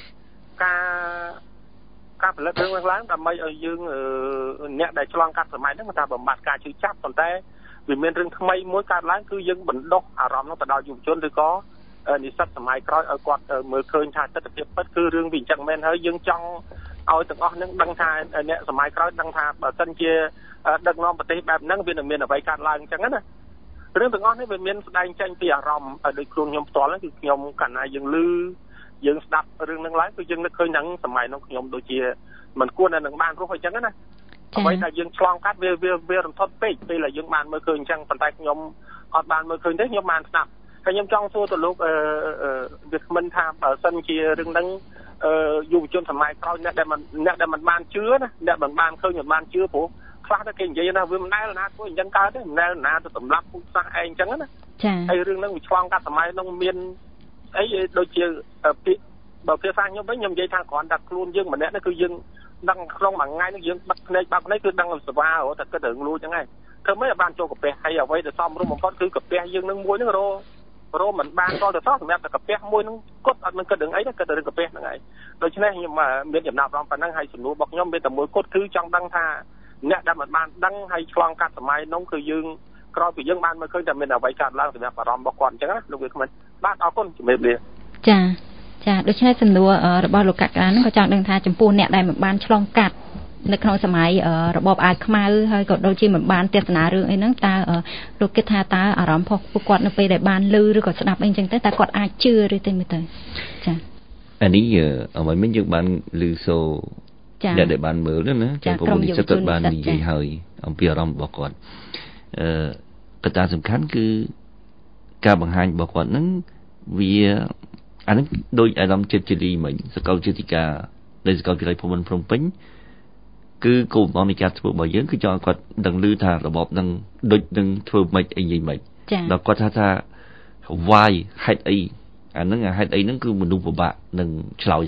[SPEAKER 12] 1ការផលិតរឿងឡើងដើម្បីឲ្យយើងអ្នកដែលឆ្លងកាត់សម័យហ្នឹងគាត់ថាបំបត្តិការជឿចាប់ប៉ុន្តែវាមានរឿងថ្មីមួយកើតឡើងគឺយើងបណ្ដុះអារម្មណ៍នោះទៅដល់យុវជនឬក៏និស្សិតសម័យក្រោយឲ្យគាត់មើលឃើញថាទស្សនវិជ្ជាពិតគឺរឿងវាអញ្ចឹងមែនហើយយើងចង់ឲ្យទាំងអស់នឹងដឹងថាអ្នកសម័យក្រោយដឹងថាបើសិនជាដឹកនាំប្រទេសបែបហ្នឹងវានឹងមានអ្វីកើតឡើងអញ្ចឹងណារឿងទាំងអស់នេះវាមានស្ដែងចេញពីអារម្មណ៍ដោយខ្លួនខ្ញុំផ្ទាល់គឺខ្ញុំកាលណាយើងឮយើងស្ដាប់រឿងហ្នឹងឡើងគឺយើងនឹកឃើញហ្នឹងសម័យនោះខ្ញុំដូចជាមិនគួរនឹងបានរស់អញ្ចឹងណាអ្វីដែលយើងឆ្លងកាត់វារំថត់ពេកពេលដែលយើងបានមើលឃើញអញ្ចឹងប៉ុន្តែខ្ញុំអត់បានមើលឃើញទេខ្ញុំបានស្ដាប់ហើយខ្ញុំចង់សួរទៅលោកវាគ្មិនថាបើសិនជារឿងហ្នឹងយុវជនសម័យក្រោយអ្នកដែលមិនបានជឿណាអ្នកមិនបានឃើញមិនបានជឿព្រោះខ្លះទៅគេនិយាយថាវាមិនដែលណាធ្វើអញ្ចឹងកើតទេមិនដែលណាទៅសម្លាប់ពូជសាសន៍ឯងអញ្ចឹងណា
[SPEAKER 3] ចា
[SPEAKER 12] ហើយរឿងហ្នឹងវាឆ្លងកាត់សម័យហ្នឹងមានអីដូចជាពាក្យបើភាសាខ្ញុំវិញខ្ញុំនិយាយថាគ្រាន់តែខ្លួនយើងម្នាក់នេះគឺយើងដឹងក្នុងមួយថ្ងៃនេះយើងបិទភ្នែកបើកភ្នែកគឺដឹងស្វារតែគិតរឿងលួចហ្នឹងឯងធ្វើម៉េចឲ្យបានចូលកាពះហើយអ្វីដែលសមរម្យបំផុតគឺកាពះយើងនឹងមួយហ្នឹងរមិនបានតទៅសោះសម្រាប់តែកាពះមួយហ្នឹងគាត់អត់នឹងគិតរឿងអីទេគិតតែរឿងកាពះហ្នឹងឯងដូច្នេះខ្ញុំមានចំណាប់អារម្មណ៍ប៉ុណ្ណឹងហើយសំណួររបស់ខ្ញុំមានតែមួយគត់គឺចង់ដឹងថាអ្នកដែលមិនបានដឹងហើយឆ្លងកាត់សម័យនោះគឺយើងក្រោយពីយើងបានមើលឃើញតែមានអ្វីកើតឡើងសម្រាប់អារម្មណ៍របស់គាត់អញ្ចឹងណាលោកវាគ្មិនបាទអរគុណជំរាបលា
[SPEAKER 3] ចាដូច្នេះសំណួររបស់លោកកក្កដាហ្នឹងក៏ចង់ដឹងថាចំពោះអ្នកដែលមិនបានឆ្លងកាត់នៅក្នុងសម័យរបបអាវខ្មៅហើយក៏ដូចជាមិនបានទស្សនារឿងអីហ្នឹងតើលោកគិតថាតើអារម្មណ៍របស់ពួកគាត់នៅពេលដែលបានឮឬក៏ស្ដាប់អីអញ្ចឹងទៅតើគាត់អាចជឿឬទេមើលទៅចា
[SPEAKER 4] អានេះអ្វីមិញយើងបានឮសូអ្នកដែលបានមើលណាចំពោះនិស្សិតគាត់បាននិយាយហើយអំពីអារម្មណ៍របស់គាត់កត្តាសំខាន់គឺការបង្ហាញរបស់គាត់ហ្នឹងវាអានេះដោយអាដាមចិត្តជលីមិញសាកលវិទ្យាការនៃសាកលវិទ្យាល័យភូមិន្ទភ្នំពេញគឺគោលបំណងនៃការធ្វើរបស់យើងគឺចង់ឲ្យគាត់ដឹងឮថារបបនឹងដូចនឹងធ្វើម៉េចអីយ៉ាងម៉េចដល់គាត់ថាវាយហេតុអីអាហ្នឹងហេតុអីហ្នឹងគឺមនុស្សពិបាកនឹងឆ្លើយព្រ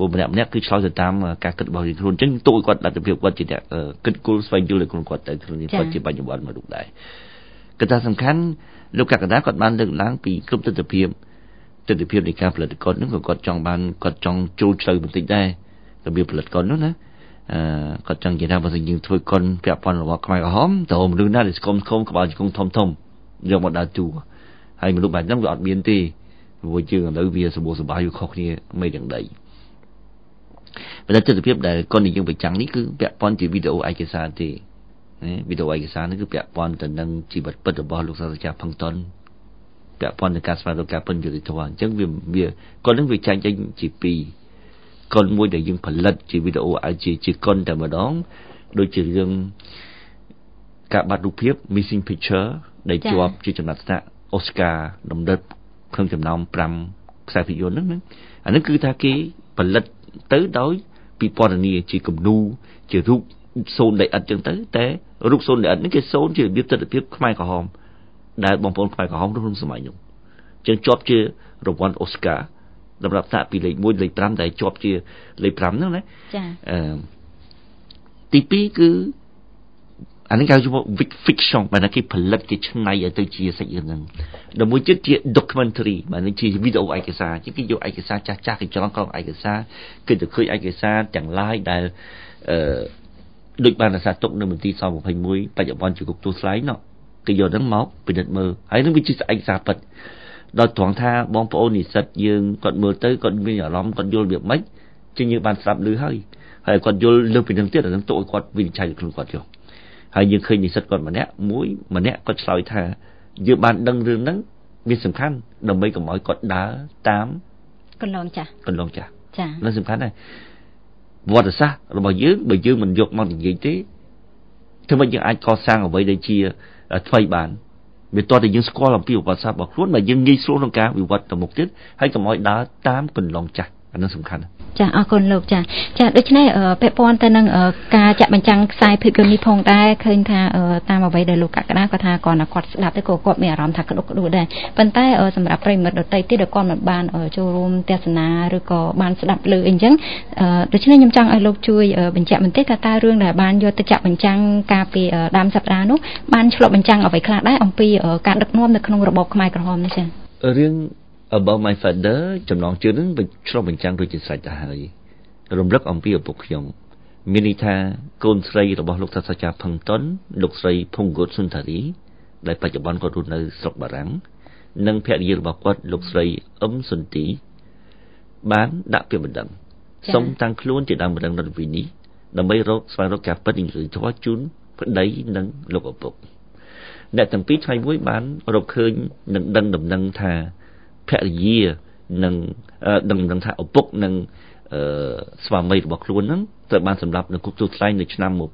[SPEAKER 4] ព្រោះម្នាក់គឺឆ្លើយទៅតាមការគិតរបស់ខ្លួនអញ្ចឹងទូគាត់លទ្ធភាពគាត់ជាអ្នកគិតគូរស្វែងយល់ខ្លួនគាត់ទៅខ្លួនគាត់ជាបញ្ញវន្តមួយរូបដែរកត្តាសំខាន់លោកកក្កដាគាត់បានលើកឡើងពីគ្រប់ទិដ្ឋភាពនៃការផលិតកុនហ្នឹងក៏គាត់ចង់ជ្រុលជ្រៅបន្តិចដែររបៀបផលិតកុននោះណាគាត់ចង់និយាយថាបើសិនយើងធ្វើកុនពាក់ព័ន្ធរបស់ខ្មែរក្រហមតើមនុស្សណាដែលស្គមក្បាលជង្គង់ធំយកមកដើរទូហើយមនុស្សបែបហ្នឹងវាអត់មានទេព្រោះយើងឥឡូវវាសម្បូរសប្បាយវាខុសគ្នាមិនយ៉ាងដីប៉ុន្តែទិដ្ឋភាពដែលកុនយើងបញ្ចាំងនេះគឺពាក់ព័ន្ធជាវីដេអូឯកសារទេវីដេអូឯកសារនេះគឺពាក់ព័ន្ធទៅនឹងជីវិតពិតរបស់លោកសាស្ត្រាចារ្យផឹងតុនពាក់ព័ន្ធនឹងការស្វែងរកការពិតយុត្តិធម៌អញ្ចឹងវាកុននឹងវាចែកចេញជាពីរកុនមួយដែលយើងផលិតជាវីដេអូអាចជាកុនតែម្ដងដូចជារឿងការបាត់រូបភាព missing picture ដែលជាប់ជាចំណាត់ថ្នាក់ Oscar ដំណើរក្នុងចំណោម5ខ្សែភាពយន្តហ្នឹងអានេះគឺថាគេផលិតទៅដោយពីពណ៌នាជាគំនូជារូបសូនដីឥដ្ឋចឹងទៅតែរូបសូនដីឥដ្ឋនេះគេសូនជារបៀបទិដ្ឋភាពខ្មែរក្រហមដែលបងប្អូនខ្មែរក្រហមក្នុងសម័យនោះចឹងជាប់ជារង្វាន់អូស្ការសម្រាប់តាក់ពីលេខ1លេខ5ដែលជាប់ជាលេខ5ហ្នឹងណាចាទី2គឺអានេះគេហៅថា fiction បើគេផលិតគេច្នៃឲ្យទៅជាសាច់រឿងហ្នឹងដើម្បីជា documentary បើនេះជាវីដេអូឯកសារជាគេយកឯកសារចាស់ៗគេចងក្រងឯកសារគេទៅឃើញឯកសារទាំងឡាយដែលដូចបានរសារទុកនៅមន្ទីរស-21បច្ចុប្បន្នជាគុកទួលស្លែងនោះគេយកហ្នឹងមកពិនិត្យមើលហើយនឹងវាជាឯកសារពិតដល់ត្រង់ថាបងប្អូននិស្សិតយើងគាត់មើលទៅគាត់មានអារម្មណ៍គាត់យល់វាមិនជាងយើងបានស្ដាប់ឮហើយគាត់យល់លើពីនឹងទៀតអានឹងទុកឲ្យគាត់វិនិច្ឆ័យខ្លួនគាត់យកហើយយើងឃើញនិស្សិតគាត់ម្នាក់គាត់ឆ្លើយថាយើងបានដឹងរឿងហ្នឹងវាសំខាន់ដើម្បីកុំឲ្យគាត់ដើរតាមកន្លងចាស់ចានោះសំខាន់ដែរវត្តសាស្ត្ររបស់យើងបើយើងមិនយកមកនិយាយទេធ្វើម៉េចយើងអាចកសាងអ្វីដែលជាថ្មីបានវាតើយើងស្គាល់អំពីវត្តសាស្ត្ររបស់ខ្លួនបើយើងងាយស្រួលក្នុងការវិវត្តទៅមុខទៀតហើយកុំឲ្យដើរតាមកន្លងចាស់អានោះសំខាន់ចាអរគុណលោកចាដូច្នេះពាក់ព័ន្ធទៅនឹងការចាក់បញ្ចាំងខ្សែភាពយន្តនេះផងដែរឃើញថាតាមអ្វីដែលលោកកក្កដាគាត់ថាគាត់ស្ដាប់ទៅគាត់មានអារម្មណ៍ថាក្តុកក្តួលដែរប៉ុន្តែសម្រាប់ប្រិយមិត្តដទៃទៀតដែលគាត់មិនបានចូលរួមទស្សនាឬក៏បានស្ដាប់ឮអីចឹងដូច្នេះខ្ញុំចង់ឲ្យលោកជួយបញ្ជាក់បន្តិចថាតើរឿងដែលបានយកទៅចាក់បញ្ចាំងកាលពីដើមសប្តាហ៍នោះបានឆ្លុះបញ្ចាំងអ្វីខ្លះដែរអំពីការដឹកនាំនៅក្នុងរបបខ្មែរក្រហមនេះចារឿង About My Father ចំណងជើងនឹងឆ្លុះបញ្ចាំងដូចជាស្រេចទៅហើយរំលឹកអំពីឪពុកខ្ញុំមានន័យថាកូនស្រីរបស់លោកសាស្ត្រាចារ្យផឹងតុនលោកស្រីភុងគតសុនធារីដែលបច្ចុប្បន្នគាត់រស់នៅស្រុកបារាំងនិងភរិយារបស់គាត់លោកស្រីអឹមសុនទីបានដាក់ពាក្យបណ្ដឹងសុំតាំងខ្លួនជាដើមបណ្ដឹងរដ្ឋវិនេះដើម្បីស្វែងរកការពិតនិងយុត្តិធម៌ជូនប្តីនិងលោកឪពុកអ្នកទាំងពីរថ្ងៃមួយបានរកឃើញនិងដឹងដំណឹងថាភរិយានិងដឹងដំណឹងថាឪពុកនិងស្វាមីរបស់ខ្លួនហ្នឹងត្រូវបានសម្លាប់នៅគុកទួលស្លែងនៅឆ្នាំ1977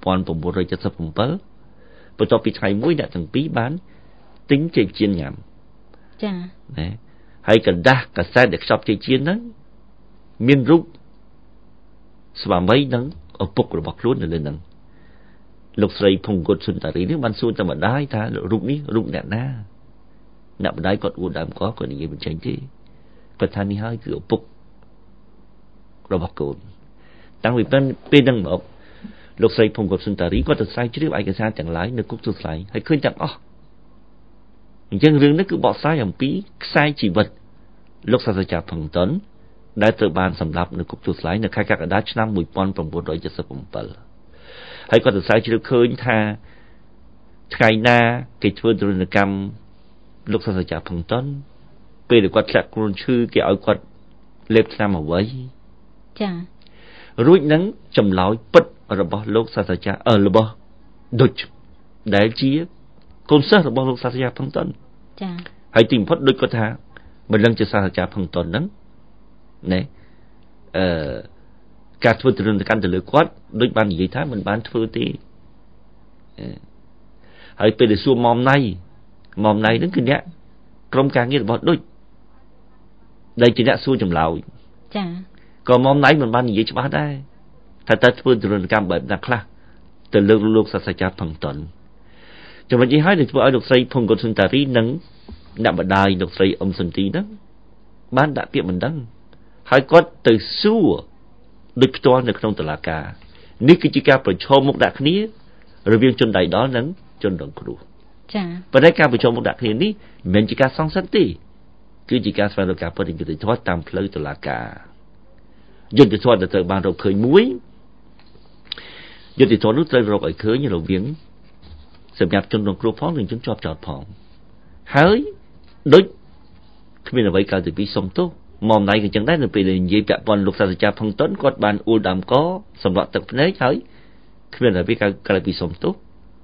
[SPEAKER 4] បន្ទាប់ពីថ្ងៃមួយអ្នកទាំងពីរបានទិញចេកចៀនញ៉ាំចា៎ហើយកណ្ដាស់កាសែតដែលខ្ចប់ចេកចៀនហ្នឹងមានរូបស្វាមីនិងឪពុករបស់ខ្លួននៅលើហ្នឹងលោកស្រីភុងគតសុនតារីនេះបានសួរទៅម្ដាយថារូបនេះរូបអ្នកណាអ្នកម្ដាយគាត់អួតដើមកគាត់និយាយបញ្ចេញទេគាត់ថានេះហើយគឺឪពុករបស់កូនតាំងពីពេលហ្នឹងមកលោកស្រីភុងគតសុនតារីគាត់ទៅស្រាវជ្រាវឯកសារទាំងឡាយនៅគុកទួលស្លែងហើយឃើញទាំងអស់អញ្ចឹងរឿងនេះគឺបកស្រាយអំពីខ្សែជីវិតលោកសាស្ត្រាចារ្យផឹងតុនដែលត្រូវបានសម្លាប់នៅគុកទួលស្លែងនៅខែកក្កដាឆ្នាំ1977ហើយគាត់ទៅស្រាវជ្រាវឃើញថាថ្ងៃណាគេធ្វើទរណកម្មលោកសាស្ត្រាចារ្យផឹងតុនពេលដែលគាត់ធ្លាក់ខ្លួនឈឺគេឲ្យគាត់លេបថ្នាំអ្វីចារួចនឹងចម្លើយពិតរបស់លោកសាស្ត្រាចារ្យរបស់ដូចដែលជាកូនសិស្សរបស់លោកសាស្ត្រាចារ្យផឹងតុនចាហើយទីបំផុតដូចគាត់ថាមិនដឹងជាសាស្ត្រាចារ្យផឹងតុនហ្នឹងណែការធ្វើទរណកម្មទៅលើគាត់ដូចបាននិយាយថាមិនបានធ្វើទេហើយពេលដែលសួរម៉មណៃហ្នឹងគឺអ្នកក្រុមការងាររបស់ដូចដែលជាអ្នកសួរចម្លើយចាក៏ម៉មណៃមិនបាននិយាយច្បាស់ដែរថាតើធ្វើទរណកម្មបែបណាខ្លះទៅលើលោកសាស្ត្រាចារ្យផឹងតុនចំណុចនេះហើយដែលធ្វើឲ្យលោកស្រីភុងគតសុនតារីនិងអ្នកម្ដាយលោកស្រីអ៊ំសុនទីហ្នឹងបានដាក់ពាក្យបណ្ដឹងហើយគាត់ទៅសួរដូចផ្ទាល់នៅក្នុងតុលាការនេះគឺជាការប្រឈមមុខដាក់គ្នារវាងជនដៃដល់និងជនរងគ្រោះ
[SPEAKER 3] ចា៎
[SPEAKER 4] ប៉ុន្តែការប្រឈមមុខដាក់គ្នានេះមិនមែនជាការសងសឹកទេគឺជាការស្វែងរកការពិតយុត្តិធម៌តាមផ្លូវតុលាការយុត្តិធម៌ដែលត្រូវបានរកឃើញមួយយុត្តិធម៌នោះត្រូវរកឲ្យឃើញរវាងសម្រាប់ជនរងគ្រោះផងនិងជនជាប់ចោទផងហើយដូចគ្មានអ្វីកើតពីសុំទោសមកណៃក៏ចឹងដែរនៅពេលដែលនិយាយពាក់ព័ន្ធលោកសាស្ត្រាចារ្យផឹងតុនគាត់បានអ៊ូលដើមកសម្រាប់ទឹកភ្នែកហើយគ្មានអ្វីកើតពីសុំទោស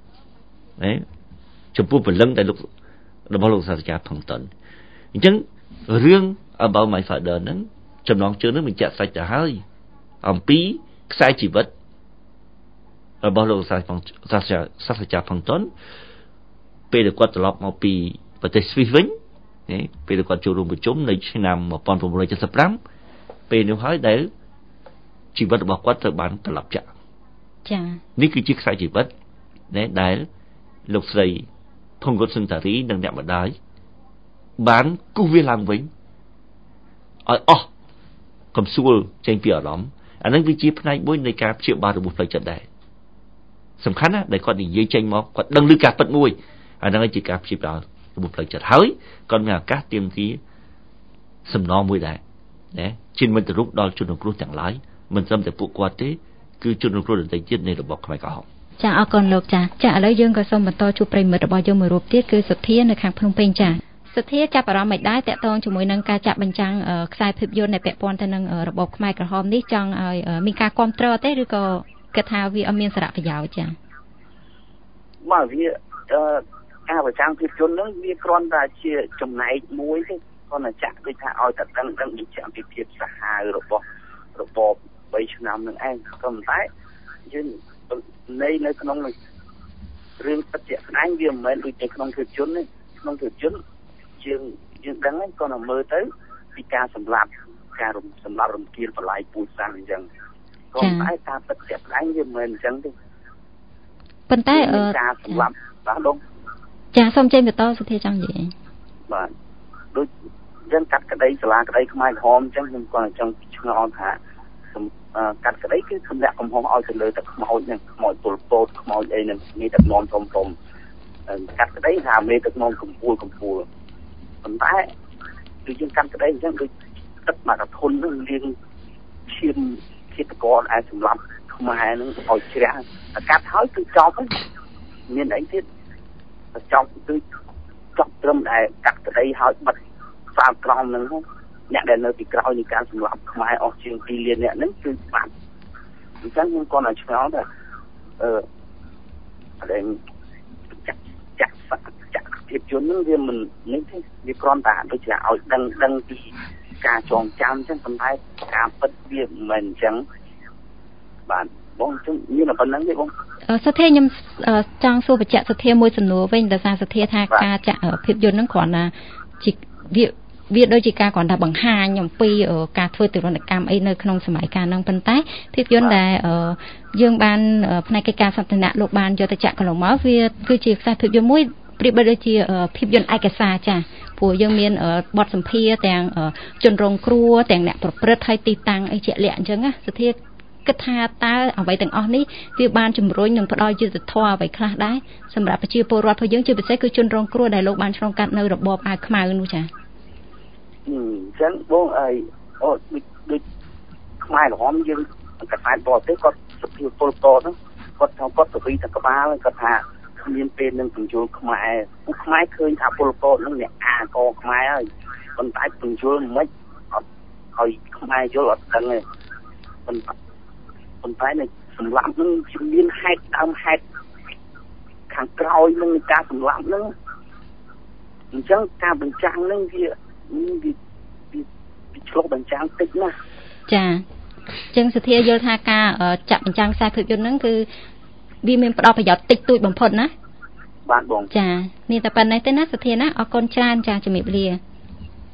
[SPEAKER 4] ចំពោះពលឹងដែលរបស់លោកសាស្ត្រាចារ្យផឹងតុនអញ្ចឹងរឿង About My Father ហ្នឹងចំណងជើងហ្នឹងបញ្ជាក់សាច់ទៅហើយអំពីខ្សែជីវិតរបស់លោកសាស្ត្រាចារ្យផឹងតុនពេលដែលគាត់ត្រឡប់មកពីប្រទេសស្វីសវិញពេលដែលគាត់ចូលរួមប្រជុំនៅឆ្នាំ1975ពេលនោះហើយដែលជីវិតរបស់គាត់ត្រូវបានត្រឡប់ចាក់
[SPEAKER 3] ចា៎
[SPEAKER 4] នេះគឺជាខ្សែជីវិតដែលលោកស្រីភុងគុតសុនតារីនិងអ្នកម្ដាយបានគូសវាឡើងវិញឲ្យអស់កំសួលចេញពីអារម្មណ៍អានឹងវាជាផ្នែកមួយនៃការព្យាបាលរបួសផ្លូវចិត្តដែរសំខាន់ណាស់ដែលគាត់និយាយចេញមកគាត់ដឹងឮការពិតមួយអានឹងជាការព្យាបាលរបួសផ្លូវចិត្តហើយគាត់មានឱកាសទាមទារសំណងមួយដែរណាជាមិត្តរូបដល់ជនរងគ្រោះទាំងឡាយមិនត្រឹមតែពួកគាត់ទេគឺជនរងគ្រោះដទៃទៀតនៃរបបខ្មែរក្រហម
[SPEAKER 3] ចាអរគុណលោកចាឥឡូវយើងក៏សូមបន្តជួបប្រិមិត្តរបស់យើងមួយរូបទៀតគឺសុធានៅខាងភ្នំពេញចាសុធាចាប់អារម្មណ៍មិនដែរតាក់ទងជាមួយនឹងការចាក់បញ្ចាំងខ្សែភាពយន្តដែលពាក់ព័ន្ធទៅនឹងរបបខ្មែរក្រហមនេះចង់ឲ្យមានការគាំទ្រទេឬក៏គិតថាវាអត់មានសារៈប្រយោជន៍ចា
[SPEAKER 13] បាទវាការបញ្ចាំងភាពយន្តហ្នឹងវាគ្រាន់តែជាចំណែកមួយទេគាត់តែចាក់ដូចថាឲ្យតែដឹងបញ្ជាក់ពីភាពសាហាវរបស់របប3ឆ្នាំនឹងឯងក៏ប៉ុន្តែយើងនៅក្នុងរឿងពិតជាក់ស្ដែងវាមិនមែនដូចនៅក្នុងភាពយន្តទេក្នុងភាពយន្តយើងដឹងហើយគាត់តែមើលទៅពីការសម្លាប់រំគាលបលាយពូជសាសន៍អញ្ចឹងក៏ប៉ុន្តែការពិតជាក់ស្ដែងវាមិនមែនអញ្ចឹងទេ
[SPEAKER 3] ប៉ុន្តែ
[SPEAKER 13] ការសម្លាប់បាទលោក
[SPEAKER 3] ចាសូមចេញបន្តសុធាចង់និយាយ
[SPEAKER 13] បាទដូចយើងកាត់ក្តីសាលាក្តីខ្មែរក្រហមអញ្ចឹងខ្ញុំគាត់ចង់ឆ្ងល់ថាកាត់ក្តីគឺសម្រាប់កំហុសឲ្យទៅលើតែខ្មោចហ្នឹងខ្មោចពលពតខ្មោចអីហ្នឹងមានតែនាំធំកាត់ក្តីថាមេទឹកនាំកម្ពុជាប៉ុន្តែគឺយើងកាត់ក្តីអញ្ចឹងដូចទឹកមកកធុនហ្នឹងលៀងឈាមឃាតករអាចសម្លាប់ខ្មែរហ្នឹងឲ្យជ្រះតែកាត់ហើយគឺចប់ហើយមានអីទៀតចប់គឺចប់ត្រឹមតែកាត់ក្តីហើយបិទផ្សារក្រមហ្នឹងអ្នកដែលនៅពីក្រោយនៃការសម្លាប់ខ្មែរអស់ជាង2លានអ្នកហ្នឹងគឺបាត់អញ្ចឹងខ្ញុំគាត់ឲ្យឆ្ងល់ថាដែលចាក់ភាពយន្តហ្នឹងវាមិននេះទេវាគ្រាន់តែដូចជាឲ្យដឹងពីការចងចាំអញ្ចឹងប៉ុន្តែការពិតវាមិនមែនអញ្ចឹងបាទបងជុំមានប៉ុណ្្នឹងទេបង
[SPEAKER 3] សុធាខ្ញុំចង់សួរបញ្ជាក់សុធាមួយសំណួរវិញដោយសារសុធាថាការចាក់ភាពយន្តហ្នឹងគ្រាន់តែជាវាដូចជាការគ្រាន់តែបង្ហាញអំពីការធ្វើទរណកម្មអីនៅក្នុងសម័យកាលហ្នឹងប៉ុន្តែភាពយន្តដែលយើងបានផ្នែកកិច្ចការសន្តិនៈលោកបានយកទៅចាក់កន្លងមកវាគឺជាខ្សែភាពយន្តមួយប្រៀបដូចជាភាពយន្តឯកសារចាព្រោះយើងមានបទសម្ភាសន៍ទាំងជនរងគ្រោះទាំងអ្នកប្រព្រឹត្តហើយទីតាំងអីជាក់លាក់អញ្ចឹងណាសុធាគិតថាតើអ្វីទាំងអស់នេះវាបានជំរុញនិងផ្ដល់យុត្តិធម៌អ្វីខ្លះដែរសម្រាប់ប្រជាពលរដ្ឋរបស់យើងជាពិសេសគឺជនរងគ្រោះដែលលោកបានឆ្លងកាត់នៅរបបអាវខ្មៅនោះចា
[SPEAKER 13] អញ្ចឹងបងដូចខ្មែរក្រហមយើងកសែតបរទេសគាត់សភាពលពតហ្នឹងគាត់ទៅពីតក្បាលគាត់ថាមានពេលនឹងបញ្ជូលខ្មែរពួកខ្មែរឃើញថាពលពតហ្នឹងអ្នកអាកខ្មែរហើយប៉ុន្តែបញ្ជូលមិនអត់ឲ្យខ្មែរយល់អត់ដឹងទេប៉ុន្តែនៅសម្លាប់ហ្នឹងមានហេតុដើមហេតុខាងក្រោយនឹងការសម្លាប់ហ្នឹងអញ្ចឹងការបញ្ចាំងហ្នឹងវាឆ្លុះបញ្ចាំងតិចណាស់
[SPEAKER 3] ចាអញ្ចឹងសុធាយល់ថាការចាក់បញ្ចាំងខ្សែភាពយន្តហ្នឹងគឺវាមានផ្ដល់ប្រយោជន៍តិចតួចបំផុតណា
[SPEAKER 13] បាទបង
[SPEAKER 3] ចានេះតែប៉ុណ្ណេះទេណាសុធាណាអរគុណច្រើនចាជំរាបលា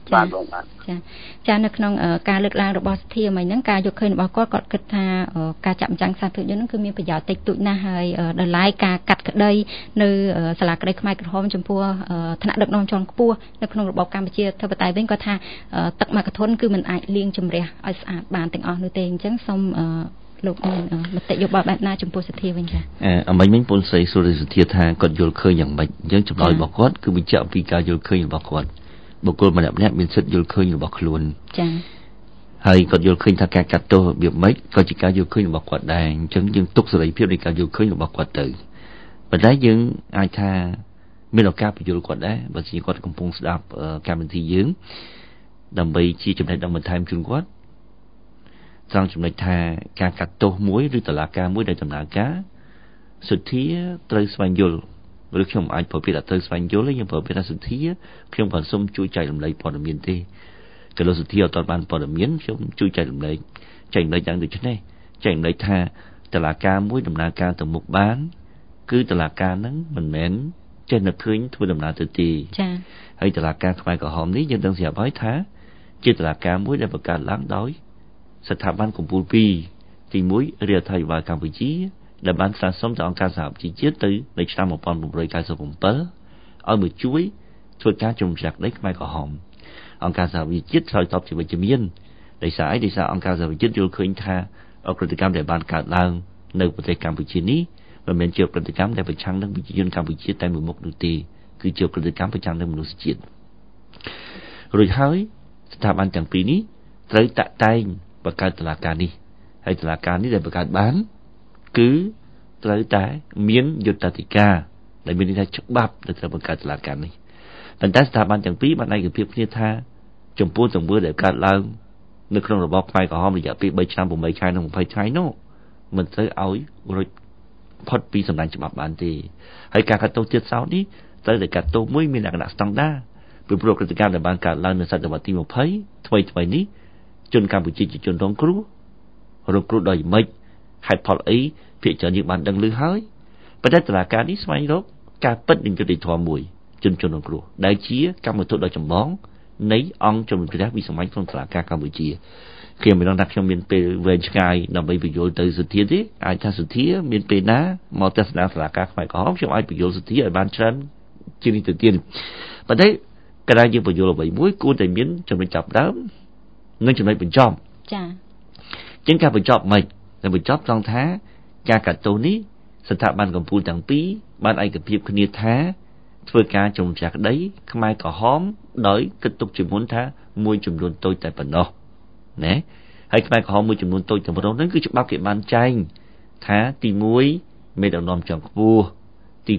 [SPEAKER 13] បាទបងបាទ
[SPEAKER 3] ចានៅក្នុងការលើកឡើងរបស់សធាមិញហ្នឹងការយកឃើញរបស់គាត់គិតថាការចាក់បញ្ចាំងសារភាពយន្តហ្នឹងគឺមានប្រយោជន៍តិចតួចណាស់ហើយដល់ឡែកការកាត់ក្តីនៅសាលាក្តីខ្មែរក្រហមចំពោះថ្នាក់ដឹកនាំជាន់ខ្ពស់នៅក្នុងរបបកម្ពុជាធិបតេយ្យវិញគាត់ថាទឹកម៉ាកាធុនគឺមិនអាចលាងជម្រះឲ្យស្អាតបានទាំងអស់នោះទេអញ្ចឹងសូមលោកមានមតិយោបល់បែបណាចំពោះសធាវិញចា
[SPEAKER 4] អ្មិញមិញពលស្រីសុរិសធាថាគាត់យល់ឃើញយ៉ាងម៉េចអញ្ចឹងចម្លើយរបស់គាត់គឺបញ្ជាក់អំពីការយល់ឃើញរបស់គាត់បុគ្គលម្នាក់ៗមានសិទ្ធិយល់ឃើញរបស់ខ្លួន
[SPEAKER 3] ចា៎
[SPEAKER 4] ហើយគាត់យល់ឃើញថាការកាត់ទោសរបៀបម៉េចក៏ជាការយល់ឃើញរបស់គាត់ដែរអញ្ចឹងយើងទុកសេរីភាពនៃការយល់ឃើញរបស់គាត់ទៅប៉ុន្តែយើងអាចថាមានឱកាសបញ្យល់គាត់ដែរបើជាគាត់កំពុងស្ដាប់កម្មវិធីយើងដើម្បីជាចំណេះដឹងបន្ថែមជូនគាត់ត្រង់ចំណុចថាការកាត់ទោសមួយឬតុលាការមួយដែលដំណើរការសុធាត្រូវស្វែងយល់ឬខ្ញុំអាចប្រភេទត្រូវស្វែងយល់ទេខ្ញុំប្រភេទថាសុធាខ្ញុំក៏សូមជួយចែករំលែកព័ត៌មានទេក៏លោកសុធាអត់បានព័ត៌មានខ្ញុំជួយចែករំលែកយ៉ាងដូចនេះចែករំលែកថាតុលាការមួយដំណើរការទៅមុខបានគឺតុលាការហ្នឹងមិនមែនចេះនឹកឃើញធ្វើដំណើរទៅទេ
[SPEAKER 3] ចា៎
[SPEAKER 4] ហើយតុលាការខ្មែរក្រហមនេះយើងដឹងស្រាប់ហើយថាជាតុលាការមួយដែលបង្កើតឡើងដោយស្ថាប័នកម្ពុជាទី1រាជរដ្ឋាភិបាលកម្ពុជាដែលបានស្នើសុំទៅអង្គការសហប្រជាជាតិទៅនៅឆ្នាំ1997ឲ្យមកជួយធ្វើការជំនុំជម្រះក្តីខ្មែរក្រហមអង្គការសហប្រជាជាតិឆ្លើយតបជាវិជ្ជមានដោយសារអង្គការសហប្រជាជាតិយល់ឃើញថាអក្រិតកម្មដែលបានកើតឡើងនៅប្រទេសកម្ពុជានេះមិនមែនជាអក្រិតកម្មដែលប្រឆាំងនឹងប្រជាជនកម្ពុជាតែមួយមុខនោះទេគឺជាអក្រិតកម្មប្រឆាំងនឹងមនុស្សជាតិរួចហើយស្ថាប័នទាំងពីរនេះត្រូវតាក់តែងបង្កើតតុលាការនេះហើយតុលាការនេះដែលបង្កើតបានគឺត្រូវតែមានយុត្តិធម៌ដែលមានន័យថាច្បាប់ដែលត្រូវបង្កើតតុលាការនេះប៉ុន្តែស្ថាប័នទាំងពីរបានឯកភាពគ្នាថាចំពោះទង្វើដែលកើតឡើងនៅក្នុងរបបខ្មែរក្រហមរយៈពេល3ឆ្នាំ8ខែនិង20ថ្ងៃនោះមិនត្រូវឲ្យរួចផុតពីសម្ដែងច្បាប់បានទេហើយការកាត់ទោសទៀតសោតនេះត្រូវតែកាត់ទោសមួយមានលក្ខណៈស្តង់ដារពីព្រោះក្រតិកម្មដែលបានកើតឡើងនៅសតវត្សទី20ថ្មីនេះជនកម្ពុជាជាជនរងគ្រោះដោយម៉េចហេតុផលអីភាគច្រើនយើងបានដឹងឮហើយប៉ុន្តែតុលាការនេះស្វែងរកការពិតនិងយុត្តិធម៌មួយជនរងគ្រោះដែលជាកម្មវត្ថុដ៏ចម្បងនៃអង្គជំនុំជម្រះវិសាមញ្ញក្នុងតុលាការកម្ពុជាខ្ញុំមិនដឹងថាខ្ញុំមានពេលវែងឆ្ងាយដើម្បីបញ្យល់ទៅសុធាទេអាចថាសុធាមានពេលណាមកទស្សនាតុលាការខ្មែរក្រហមខ្ញុំអាចបញ្យល់សុធាឲ្យបានច្រើនជាងនេះទៅទៀតប៉ុន្តែកណ្ដាលយើងបញ្យល់អ្វីមួយគួរតែមានចំណុចចាប់ដើមនិងចំណុចបញ្ចប់
[SPEAKER 3] ចា៎
[SPEAKER 4] ជាងការបញ្ចប់មិនតែបញ្ចប់ត្រង់ថាការកាត់ទោសនេះស្ថាប័នកម្ពុជាទាំងពីរបានឯកភាពគ្នាថាធ្វើការជំនុំជម្រះក្តីខ្មែរក្រហមដោយគិតទុកជាមុនថាមួយចំនួនតូចតែប៉ុណ្ណោះណាហើយខ្មែរក្រហមមួយចំនួនតូចតែប៉ុណ្ណោះហ្នឹងគឺច្បាប់គេបានចែងថាទី1មេដឹកនាំជាន់ខ្ពស់ទី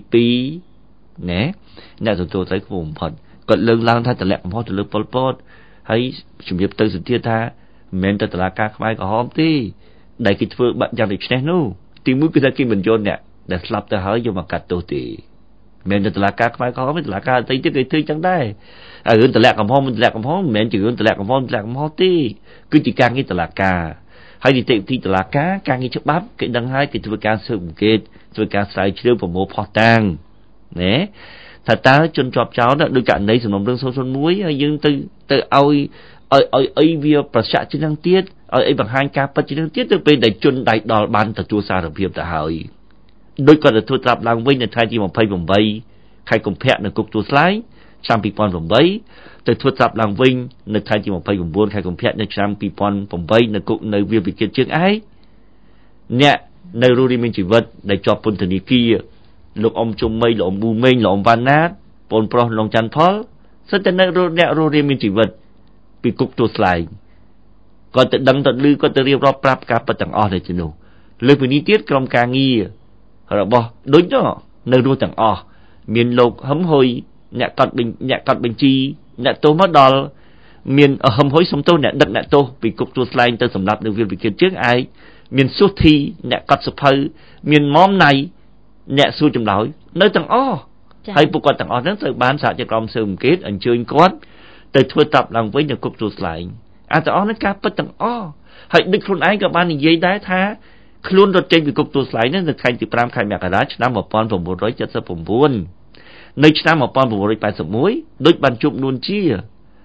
[SPEAKER 4] 2ណាអ្នកទទួលត្រូវខ្ពស់បំផុតគាត់លើកឡើងថាតម្លាក់កំហុសទៅលើប៉ុលពតហើយជំរាបទៅសុធាថាមិនមែនតែតុលាការខ្មែរក្រហមទេដែលគេធ្វើបាក់យ៉ាងដូចនេះនោះទី1គឺថាគេមិនយល់អ្នកដែលស្លាប់ទៅហើយយកមកកាត់ទោសទេមិនមែនតែតុលាការខ្មែរក្រហមទេតុលាការអតីតទៀតគេធ្វើចឹងដែរហើយរឿងតម្លាក់កំហុសមិនមែនជារឿងតម្លាក់កំហុសទេគឺជាការងារតុលាការហើយនីតិវិធីតុលាការការងារច្បាប់គេដឹងហើយគេធ្វើការស៊ើបអង្កេតធ្វើការស្រាវជ្រាវប្រមូលភស្តុតាងណាថាតើជនជាប់ចោទដោយករណីសំណុំរឿង001ហើយយើងទៅឲ្យវាប្រឆាំងជាងទៀតឲ្យបង្ហាញការពិតជាងទៀតទៅពេលដែលជនដៃដល់បានទទួលសារភាពទៅហើយដោយគាត់ទៅធ្វើត្រាប់ឡើងវិញនៅថ្ងៃទី28ខែកុម្ភៈនៅគុកទួលស្លែងឆ្នាំ2008ទៅធ្វើត្រាប់ឡើងវិញនៅថ្ងៃទី29ខែកុម្ភៈនៅឆ្នាំ2008នៅគុកនៅវាលពិឃាតជើងឯកអ្នកនៅរស់រានមានជីវិតដែលជាប់ពន្ធនាគារលោកអ៊ំជុំមីលោកអ៊ំប៊ូមេងលោកអ៊ំវ៉ាន់ណាតបងប្រុសលោកច័ន្ទផលសិតតែនៅអ្នករស់រានមានជីវិតពីគុកទួលស្លែងគាត់ទៅដឹងទៅឮគាត់ទៅរៀបរាប់ប្រាប់ការពិតទាំងអស់នៅទីនោះលើពីនេះទៀតក្រុមការងាររបស់ដូចនៅរស់ទាំងអស់មានលោកហឹមហ៊ុយអ្នកកត់បញ្ជីអ្នកទោសមកដល់មានហឹមហ៊ុយសំទោសអ្នកដឹកអ្នកទោសពីគុកទួលស្លែងទៅសម្រាប់នៅវាលពិឃាតជើងឯកមានសុធីអ្នកកត់សុភៅមានមុំណៃអ្នកសួរចម្លើយនៅទាំងអស់ហើយពួកគាត់ទាំងអស់ហ្នឹងត្រូវបានសហជីវកម្មស៊ើបអង្កេតអញ្ជើញគាត់ទៅធ្វើតាប់ឡើងវិញនៅគុកទួលស្លែងទាំងអស់ហ្នឹងការពិតទាំងអស់ហើយដឹកខ្លួនឯងក៏បាននិយាយដែរថាខ្លួនរត់ចេញពីគុកទួលស្លែងហ្នឹងនៅថ្ងៃទី5ខែមករាឆ្នាំ1979នៅឆ្នាំ1981ដូចបានជួបនួនជា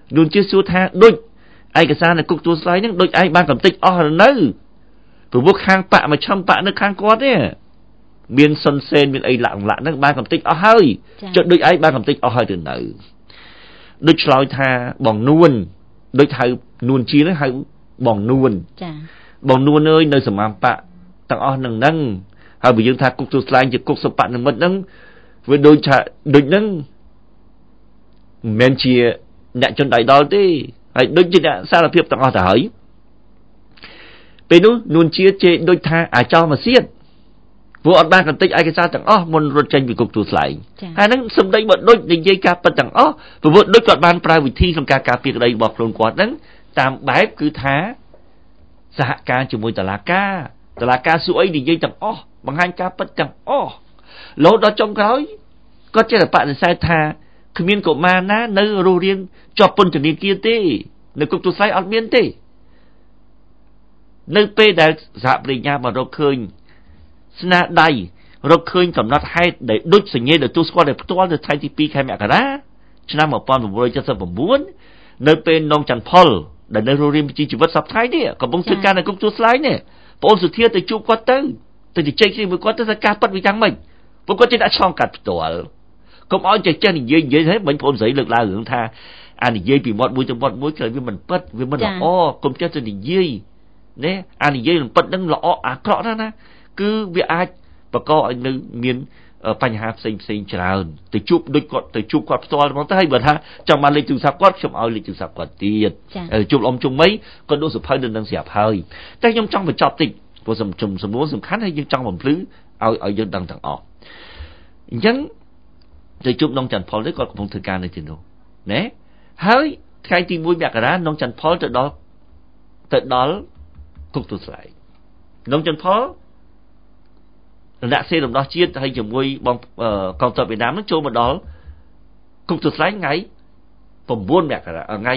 [SPEAKER 4] នួនជាសួរថាដូចឯកសារនៅគុកទួលស្លែងហ្នឹងដូចឯងបានកំតិចអស់នៅព្រោះខាងបាក់មកឆំបាក់នៅខាងគាត់ទេមានសុនសេនមានអីលាក់ហ្នឹងបានកំតិចអស់ហើយចុះដូចឯងបានកំតិចអស់ហើយទៅនៅដូចឆ្លើយថាបងនួនដូចហៅនួនជាហ្នឹងហៅបងនួនចាបងនួនអើយនៅសមាមបៈទាំងអស់ហ្នឹងហើយបើយើងថាគុកទួលស្លែងជាគុកសុបនិមិត្តហ្នឹងវាដូចថាដូចហ្នឹងមិនមែនជាអ្នកជនដៃដល់ទេហើយដូចជាអ្នកសារភាពទាំងអស់ទៅហើយពេលនោះនួនជាជេរដូចថាអាចោមកសៀតព្រោះអត់បានកំតិចឯកសារទាំងអស់មុនរត់ចេញពីគុកទួលស្លែងហើយហ្នឹងសំដីបើដូចនិយាយការពិតទាំងអស់ព្រោះដូចគាត់បានប្រើវិធីក្នុងការការពារក្តីរបស់ខ្លួនគាត់ហ្នឹងតាមបែបគឺថាសហការជាមួយតុលាការសួរអីនិយាយទាំងអស់បង្ហាញការពិតទាំងអស់រហូតដល់ចុងក្រោយគាត់ចេះតែបដិសេធថាគ្មានកុមារណានៅរស់រានជាប់ពន្ធនាគារទេនៅគុកទួលស្លែងអត់មានទេនៅពេលដែលសហប្រញ្ញាមករកឃើញស្នាដៃរកឃើញកំណត់ហេតុដែលដូចសញ្ញាទទួលស្គាល់ដោយផ្ទាល់នៅថ្ងៃទី2ខែមករាឆ្នាំ1979នៅពេលនងច័ន្ទផលដែលនៅរស់រានជាជីវិតសប្តាហ៍នេះកំពុងធ្វើការនៅគុកទួលស្លែងនេះបងសុធាទៅជួបគាត់ទៅជជែកគ្នាមួយគាត់ទៅថាការប៉ັດវាយ៉ាងម៉េចព្រោះគាត់ជាអ្នកឆ្លងកាត់ផ្ទាល់កុំឲ្យចេះនិយាយហើយមិញបងស្រីលើកឡើងរឿងថាអានិយាយពីមាត់មួយទៅមាត់មួយគឺវាមិនប៉ັດវាមិនល្អកុំចេះទៅនិយាយណាអានិយាយមិនប៉ັດនឹងល្អអាក្រក់ណាគឺវាអាចបង្កឲ្យនៅមានបញ្ហាផ្សេងច្រើនទៅជួបដូចគាត់ទៅជួបគាត់ផ្ទាល់ហ្មងទៅហើយបើថាចង់បានលេខទូរស័ព្ទគាត់ខ្ញុំឲ្យលេខទូរស័ព្ទគាត់ទៀតជួបអ៊ំជុំមីគាត់ដូចសុភៅនឹងស្រាប់ហើយតែខ្ញុំចង់បញ្ចប់តិចព្រោះសំណួរសំខាន់ហើយយើងចង់បំភ្លឺឲ្យយើងដឹងទាំងអស់អញ្ចឹងទៅជួបនងច័ន្ទផលទេគាត់កំពុងធ្វើការនៅទីនោះណាហើយថ្ងៃទី1មករានងច័ន្ទផលទៅដល់គុកទួលស្លែងនងច័ន្ទផលអ្នកសេរំដោះជាតិហើយជាមួយបងកងទ័ពវៀតណាមនឹងចូលមកដល់គុកទួលស្លែងថ្ងៃ9មករា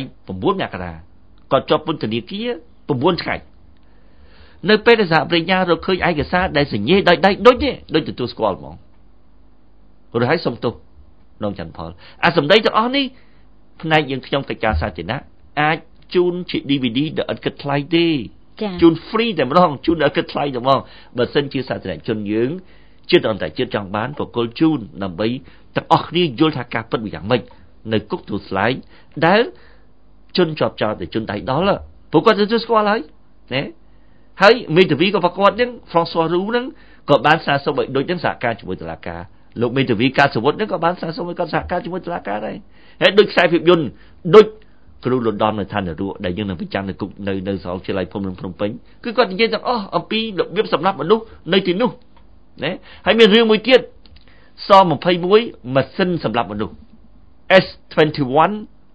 [SPEAKER 4] គាត់ជាប់ពន្ធនាគារ9ថ្ងៃនៅពេលដែលសហប្រញ្ញារកឃើញឯកសារដែលសញ្ញាដោយដៃដូចទទួលស្គាល់ហ្មងrồi hãy xong tu nông chẳng phởសម្ដីទាំងអស់នេះផ្នែកយើងខ្ញុំកិច្ចការសាធារណៈអាចជូនជា DVD ដែលអត់គិតថ្លៃទេជូន free តែម្ដងជូនអត់គិតថ្លៃតែម្ដងបើសិនជាសាធារណជនយើងជាតិអន្តរជាតិចង់បានបកគលជូនដើម្បីទាំងអស់គ្នាយល់ថាការពិតវាយ៉ាងម៉េចនៅគុកទួលស្លែងដែលជនជាប់ចោទតែជនដៃដល់ព្រោះគាត់ទទួលស្គាល់ហើយណាហើយមេធាវីក៏ប្រកបនឹង François Roux នឹងក៏បានសារសុំឲ្យដូចនឹងសហការជាមួយតុលាការលោកមេធាវីការសវុតនឹងក៏បានសារសុំឲ្យគាត់សហការជាមួយតុលាការដែរហើយដូចខ្សែភាពយន្តដូចគ្រូលន់ដំនៅឋាននរកដែលយើងនឹងប្រចាំនៅគុកនៅសាលវិទ្យាល័យភូមិភ្នំពេញគឺគាត់និយាយទាំងអស់អំពីរបៀបសម្រាប់មនុស្សនៅទីនោះណាហើយមានរឿងមួយទៀតស21ម៉ាស៊ីនសម្រាប់មនុស្ស S21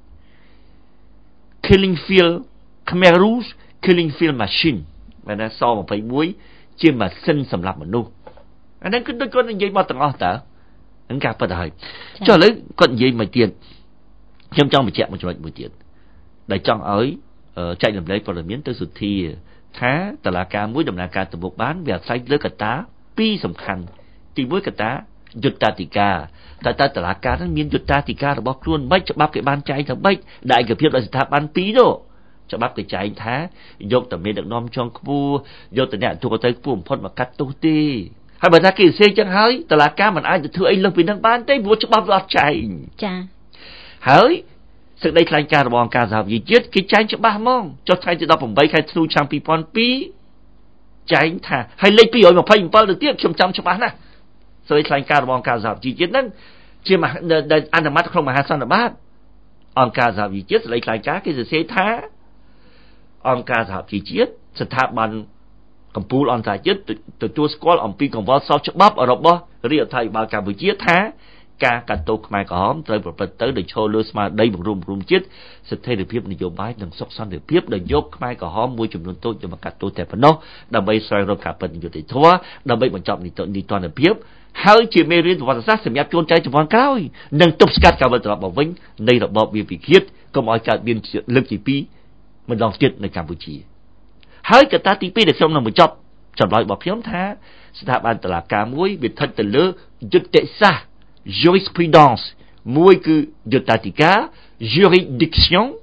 [SPEAKER 4] Killing Field Khmer Rouge Killing Field Machine មែនទេស21ជាម៉ាស៊ីនសម្រាប់មនុស្សអាហ្នឹងគឺដូចគាត់និយាយមកទាំងអស់តើហ្នឹងការពិតហើយចុះឥឡូវគាត់និយាយមកទៀតខ្ញុំចង់បញ្ជាក់មួយចំណុចមួយទៀតដែលចង់ឲ្យចែករំលែកព័ត៌មានទៅសុធាថាតឡាការមួយដំណើរការទៅមុខបានវាអាស្រ័យលើកត្តាពីរសំខាន់ទី1កត្តាយុត្តាធិការតើតឡាការហ្នឹងមានយុត្តាធិការរបស់ខ្លួនមិនច្បាប់គេបានចែងថាម៉េចដែលឯកភាពដោយស្ថាប័នពីរនោះច្បាប់គេចែងថាយកតែមានដឹកនាំជាន់ខ្ពស់យកតែអ្នកទូទៅខ្ពស់បំផុតមកកាត់ទោសទេហើយបើថាគេសេចឹងហើយតឡាការមិនអាចទៅធ្វើអីលើសពីនឹងបានទេព្រោះច្បាប់វាអត់ចែងចាហើយសេចក្តីថ្លែងការណ៍របស់អង្គការសហប្រជាជាតិគេចែងច្បាស់ហ្មងចុះថ្ងៃទី18ខែធ្នូឆ្នាំ2002ចែងថាហើយលេខ227ទៅទៀតខ្ញុំចាំច្បាស់ណាស់សេចក្តីថ្លែងការណ៍របស់អង្គការសហប្រជាជាតិហ្នឹងជាអនុម័តក្នុងមហាសន្និបាតអង្គការសហប្រជាជាតិសេចក្តីថ្លែងការណ៍គេសរសេរថាអង្គការសហប្រជាជាតិស្ថាប័នកម្ពុជាអន្តរជាតិទទួលស្គាល់អំពីកង្វល់សោកច្បាប់របស់រាជរដ្ឋាភិបាលកម្ពុជាថាការកាត់ទោសខ្មែរក្រហមត្រូវប្រព្រឹត្តទៅដោយឈលលើស្មារតីបង្រួមជាតិស្ថិរភាពនយោបាយនិងសុខសន្តិភាពដោយយកខ្មែរក្រហមមួយចំនួនតូចមកកាត់ទោសតែប៉ុណ្ណោះដើម្បីស្វែងរកការពិតយុត្តិធម៌ដើម្បីបញ្ចប់នីតិភាពហើយជាមេរៀនប្រវត្តិសាស្ត្រសម្រាប់ជូនចៅជំនាន់ក្រោយនិងទប់ស្កាត់ការវិលត្រឡប់មកវិញនៃរបបវាពិឃាតកុំឲ្យកើតមានលើកទី2ម្ដងទៀតនៅកម្ពុជាហើយកត្តាទី2ដែលខ្ញុំនឹងបញ្ចប់ចម្លើយរបស់ខ្ញុំថាស្ថាប័នតុលាការមួយវាស្ថិតទៅលើយុត្តិសាស្ត្រ jurisprudence មួយគឺយុត្តាធិការ juridiction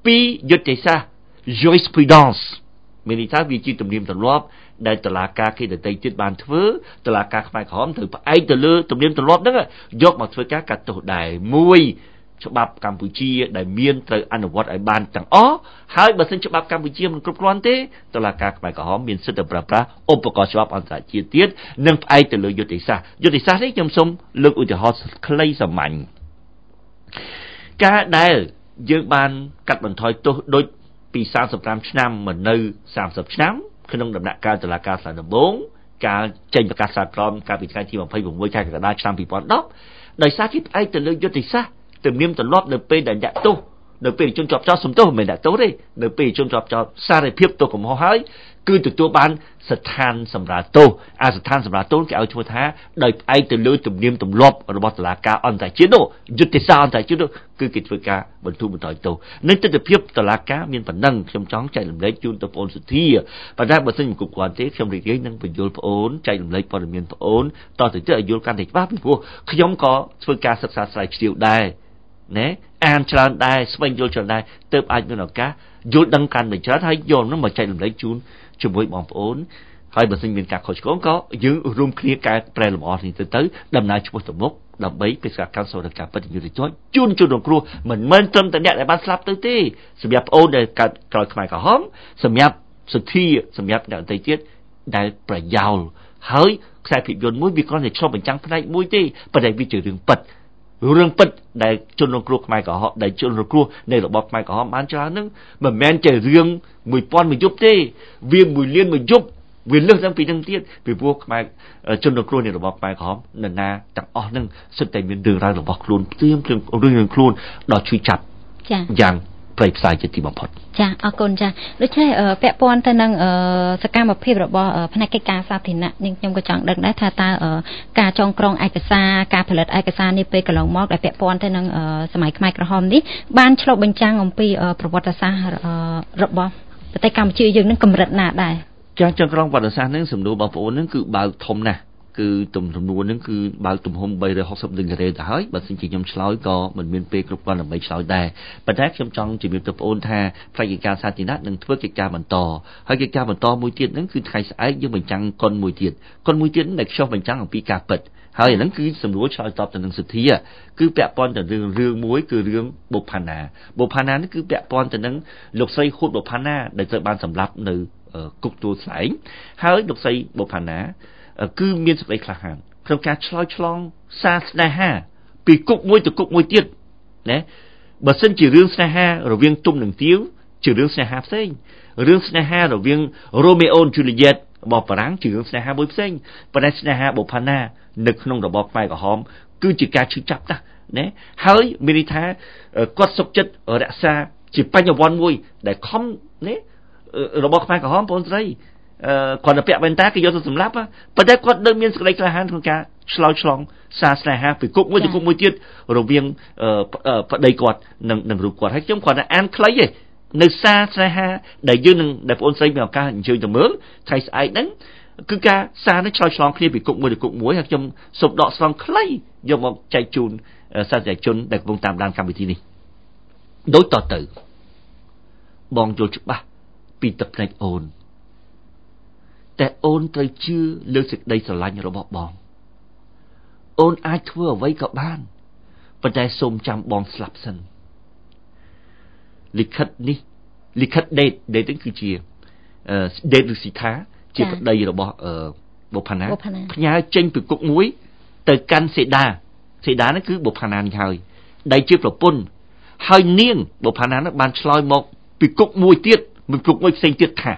[SPEAKER 4] ពីយុទ្ធសាស្ត្រ jurisprudence មានន័យថាវាជាទំនៀមទម្លាប់ដែលតុលាការគេដទៃទៀតបានធ្វើតុលាការខ្មែរក្រហមត្រូវផ្អែកទៅលើទំនៀមទម្លាប់ហ្នឹងយកមកធ្វើការកាត់ទោសដែរមួយច្បាប់កម្ពុជាដែលមានត្រូវអនុវត្តឲ្យបានទាំងអស់ហើយបើសិនច្បាប់កម្ពុជាមិនគ្រប់គ្រាន់ទេតុលាការខ្មែរក្រហមមានសិទ្ធិទៅប្រើប្រាស់ឧបករណ៍ច្បាប់អន្តរជាតិទៀតនិងផ្អែកទៅលើយុទ្ធសាស្ត្រនេះខ្ញុំសូមលើកឧទាហរណ៍ខ្លីសាមញ្ញការដែលយើងបានកាត់បន្ថយទោសដូចពី35ឆ្នាំមកនៅ30ឆ្នាំក្នុងដំណាក់កាលតុលាការសាលដំបងការចេញប្រកាសសាលក្រមកាលពីថ្ងៃទី26ខែកក្កដាឆ្នាំ2010ដោយសារគេផ្អែកទៅលើយុទ្ធសាស្ត្រទំនៀមទម្លាប់នៅពេលដែលដាក់ទោសនៅពេលជនជាប់ចោទសំទោសមិនមែនដាក់ទោសទេនៅពេលជនជាប់ចោទសារភាពទោសកំហុសហើយគឺទទួលបានស្ថានសម្រាប់ទោសស្ថានសម្រាប់ទោសគេឲ្យឈ្មោះថាដោយផ្អែកទៅលើទំនៀមទម្លាប់របស់តុលាការអន្តរជាតិនោះយុទ្ធសាស្ត្រអន្តរជាតិនោះគឺគេធ្វើការបន្ធូរបន្ថយទោសនិងទស្សនវិជ្ជាតុលាការមានប៉ុណ្ណឹងខ្ញុំចង់ចែករំលែកជូនទៅបងប្អូនសុធាប៉ុន្តែបើសិនមិនគ្រប់គ្រាន់ទេខ្ញុំរីករាយនឹងបញ្យល់បងប្អូនចែករំលែកព័ត៌មានបងប្អូនតទៅទៀតឲ្យយល់កាន់តែច្បាស់ពីព្រោះខ្ញុំក៏ធ្វើការសិក្សាស្រាវជ្រាវដែរណែអានច្រើនដែរស្វែងយល់ច្រើនដែរទើបអាចមានឱកាសយល់ដឹងកាន់តែច្រើនហើយយកនោះមកចែករំលែកជូនជាមួយបងប្អូនហើយបើសិនមានការខុសឆ្គងក៏យើងរួមគ្នាកែប្រែលម្អនេះទៅដំណើរឆ្ពោះទៅមុខដើម្បីបេសកកម្មសវនកម្មពិតយុត្តិធម៌ជូនជនរងគ្រោះមិនមែនត្រឹមតែអ្នកដែលបានស្លាប់ទៅទេសម្រាប់បងប្អូនដែលកើតក្រោយខ្មែរក្រហមសម្រាប់សុធាសម្រាប់អ្នកដទៃទៀតដែលប្រយោលហើយខ្សែភាពយន្តមួយវាគ្រាន់តែឆ្លុះបញ្ចាំងផ្នែកមួយទេប៉ុន្តែវាជារឿងពិតដែលជនរងគ្រោះខ្មែរក្រហមដែលជនរងគ្រោះនៃរបបខ្មែរក្រហមបានច្រើននឹងមិនមែនជារឿង1000មួយយប់ទេវា1លានមួយយប់វាលើសទាំងពីនឹងទៀតពីព្រោះខ្មែរជនរងគ្រោះនៃរបបខ្មែរក្រហមនរណាទាំងអស់នឹងសិតតែមានរឿងរ៉ាវរបស់ខ្លួនផ្ទៀងរឿងខ្លួនដល់ជួយចាប់យ៉ាងប្រៃផ្សាយជាទីបំផុត
[SPEAKER 3] ចាអរគុណចាដូច្នេះពាក់ព័ន្ធទៅនឹងសកម្មភាពរបស់ផ្នែកកិច្ចការសាធារណៈនេះខ្ញុំក៏ចង់ដឹងដែរថាតើការចងក្រងឯកសារការផលិតឯកសារនេះពេលកន្លងមកដែលពាក់ព័ន្ធទៅនឹងសម័យខ្មែរក្រហមនេះបានឆ្លុះបញ្ចាំងអំពីប្រវត្តិសាស្ត្ររបស់ប្រទេសកម្ពុជាយើងនឹងកម្រិតណាដែរ
[SPEAKER 4] ចាចងក្រងប្រវត្តិសាស្ត្រនឹងសំណួរបងប្អូននឹងគឺបើកធំណាស់គឺទំនួលនឹងគឺបើកទំហំ360ដឺក្រេទៅហើយបើសិនជាខ្ញុំឆ្លើយក៏មិនមានពេលគ្រប់គ្រាន់ដើម្បីឆ្លើយដែរប៉ុន្តែខ្ញុំចង់ជម្រាបទៅបងប្អូនថាផ្នែកកិច្ចការសាធារណៈនឹងធ្វើកិច្ចការបន្តហើយកិច្ចការបន្តមួយទៀតនឹងគឺថ្ងៃស្អែកយើងបញ្ចាំងកុនមួយទៀតដែលខ្ញុំបញ្ចាំងអំពីការពិតហើយអាហ្នឹងគឺសំណួរឆ្លើយតបទៅនឹងសិទ្ធិគឺពាក់ព័ន្ធទៅនឹងរឿងមួយគឺរឿងបុប្ផាណានេះគឺពាក់ព័ន្ធទៅនឹងលោកស្រីហួតបុប្ផាណាដែលត្រូវបានសម្លាប់នៅគុកទួលស្លែងហើយលោកស្រីបុប្ផាណាគឺមានសេចក្តីក្លាហានក្នុងការឆ្លើយឆ្លងសារស្នេហាពីគុកមួយទៅគុកមួយទៀតណាបើសិនជារឿងស្នេហារវាងទុំនិងទាវជារឿងស្នេហាផ្សេងរឿងស្នេហារវាងរ៉ូមេអូនិងជូលីយ៉ែតរបស់បារាំងជារឿងស្នេហាមួយផ្សេងប៉ុន្តែស្នេហាបុប្ផាណានៅក្នុងរបបខ្មែរក្រហមគឺជាការឈឺចាប់ណាស់ណាហើយមានន័យថាគាត់សុខចិត្តរក្សាជាបញ្ញវន្តមួយដែលខំណារបបខ្មែរក្រហមបងស្រីគាត់ទៅពាក់វ៉ែនតាគេយកទៅសម្លាប់ប៉ុន្តែគាត់នៅមានសេចក្តីក្លាហានក្នុងការឆ្លើយឆ្លងសារស្នេហាពីគុកមួយទៅគុកមួយទៀតរវាងប្តីគាត់និងរូបគាត់ហើយខ្ញុំគាត់អានខ្លីឯងនៅសារស្នេហាដែលយើងនឹងដែលបងស្រីមានឱកាសអញ្ជើញទៅមើលថ្ងៃស្អែកហ្នឹងគឺការសារនេះឆ្លើយឆ្លងគ្នាពីគុកមួយទៅគុកមួយហើយខ្ញុំសូមដកស្រង់ខ្លីយកមកចែកជូនសាធារណជនដែលកំពុងតាមដានកម្មវិធីនេះដូចតទៅបងយល់ច្បាស់ពីទឹកភ្នែកអូនតែអូនត្រូវជឿលើសេចក្តីស្រឡាញ់របស់បងអូនអាចធ្វើអ្វីក៏បានប៉ុន្តែសូមចាំបងស្លាប់សិនលិខិតនេះលិខិតដេតនេះគឺជាដេតឬស៊ីថាជាប្តីរបស់បុប្ផាណាផ្ញើចេញពីគុកមួយទៅកាន់សេដានេះគឺបុប្ផាណានេះហើយដែលជាប្រពន្ធហើយនាងបុប្ផាណានោះបានឆ្លើយមកពីគុកមួយទៀតមួយគុកមួយផ្សេងទៀតថា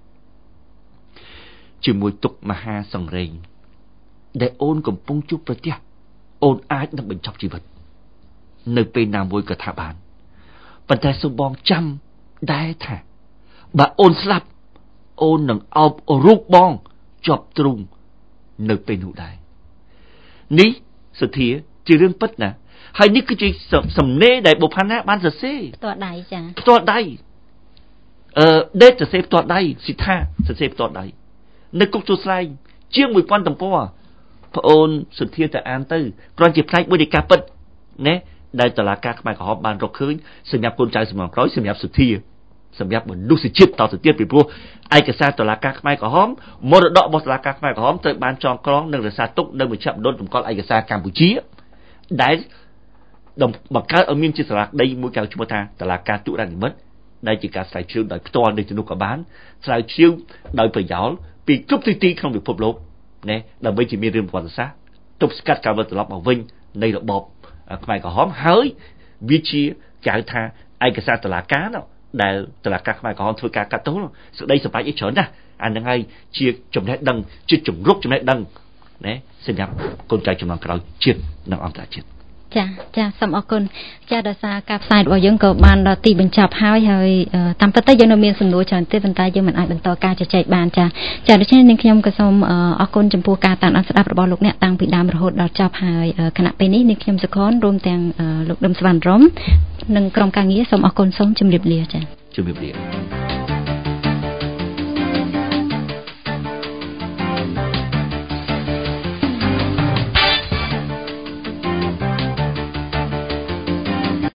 [SPEAKER 4] ជាមួយទុកមហាសង្រេងដែលអូនកំពុងជួបប្រទះអូនអាចនឹងបញ្ចប់ជីវិតនៅពេលណាមួយក៏ថាបានប៉ុន្តែសូមបងចាំដែរថាបើអូនស្លាប់អូននឹងអោបរូបបងជាប់ទ្រូងនៅពេលនោះដែរនេះសុធាជារឿងពិតណាហើយនេះគឺជាសំណេរដែលបុប្ផាណាបានសរសេរ
[SPEAKER 3] ផ្ទាល់ដៃចា
[SPEAKER 4] ផ្ទាល់ដៃដេតសរសេរផ្ទាល់ដៃស៊ីថាសរសេរផ្ទាល់ដៃនៅគុកទួលស្លែងជាង 1000 ទំព័រប្អូនសុធាទៅអានទៅគ្រាន់ជាផ្នែកមួយនៃការពិតណាដែលតឡាការខ្មែរក្រហមបានរកឃើញសម្រាប់កូនចៅសំណាងក្រោយសម្រាប់សុធាសម្រាប់មនុស្សជាតិតទៅទៀតពីព្រោះឯកសារតឡាការខ្មែរក្រហមមរតករបស់តឡាការខ្មែរក្រហមត្រូវបានចងក្រងនិងរក្សាទុកនៅមជ្ឈមណ្ឌលតម្កល់ឯកសារកម្ពុជាដែលបង្កើតឲ្យមានជាសាលាក្តីមួយកៅឈ្មោះថាតឡាការទុរនិមិត្តដែលជាការស្រាវជ្រាវដោយផ្ទាល់នៃជំនួសក៏បានស្រាវជ្រាវដោយប្រយោលពីគ្រប់ទិសទីក្នុងពិភពលោកណាដើម្បីជាមានរឿងប្រវត្តិសាស្ត្រទប់ស្កាត់ការវិលត្រឡប់មកវិញនៃរបបខ្មែរក្រហមហើយវាជាគេហៅថាឯកសារតឡាការដែលតឡាការខ្មែរក្រហមធ្វើការកាត់ទោសសេចក្តីសម្រេចឯច្រើនណាស់អានឹងហើយជាចំណេះដឹងជាជំរុកចំណេះដឹងណាសម្រាប់កូនចៅចំនួនក្រោយជាតិនិងអន្តរជាតិ
[SPEAKER 3] ចាសូមអរគុណចាដោយសារការផ្សាយរបស់យើងក៏បានដល់ទីបញ្ចប់ហើយតាមពិតទៅយើងនៅមានសំណួរច្រើនទៀតប៉ុន្តែយើងមិនអាចបន្តការជជែកបានចាដូច្នេះនាងខ្ញុំក៏សូមអរគុណចំពោះការតាមដានស្ដាប់របស់លោកអ្នកតាំងពីដើមរហូតដល់ចប់ហើយគណៈពេលនេះនាងខ្ញុំសុខនរួមទាំងលោកដឹមសវណ្ណរមនិងក្រុមការងារសូមអរគុណសូមជម្រាបលាចា
[SPEAKER 4] ជម្រាបលា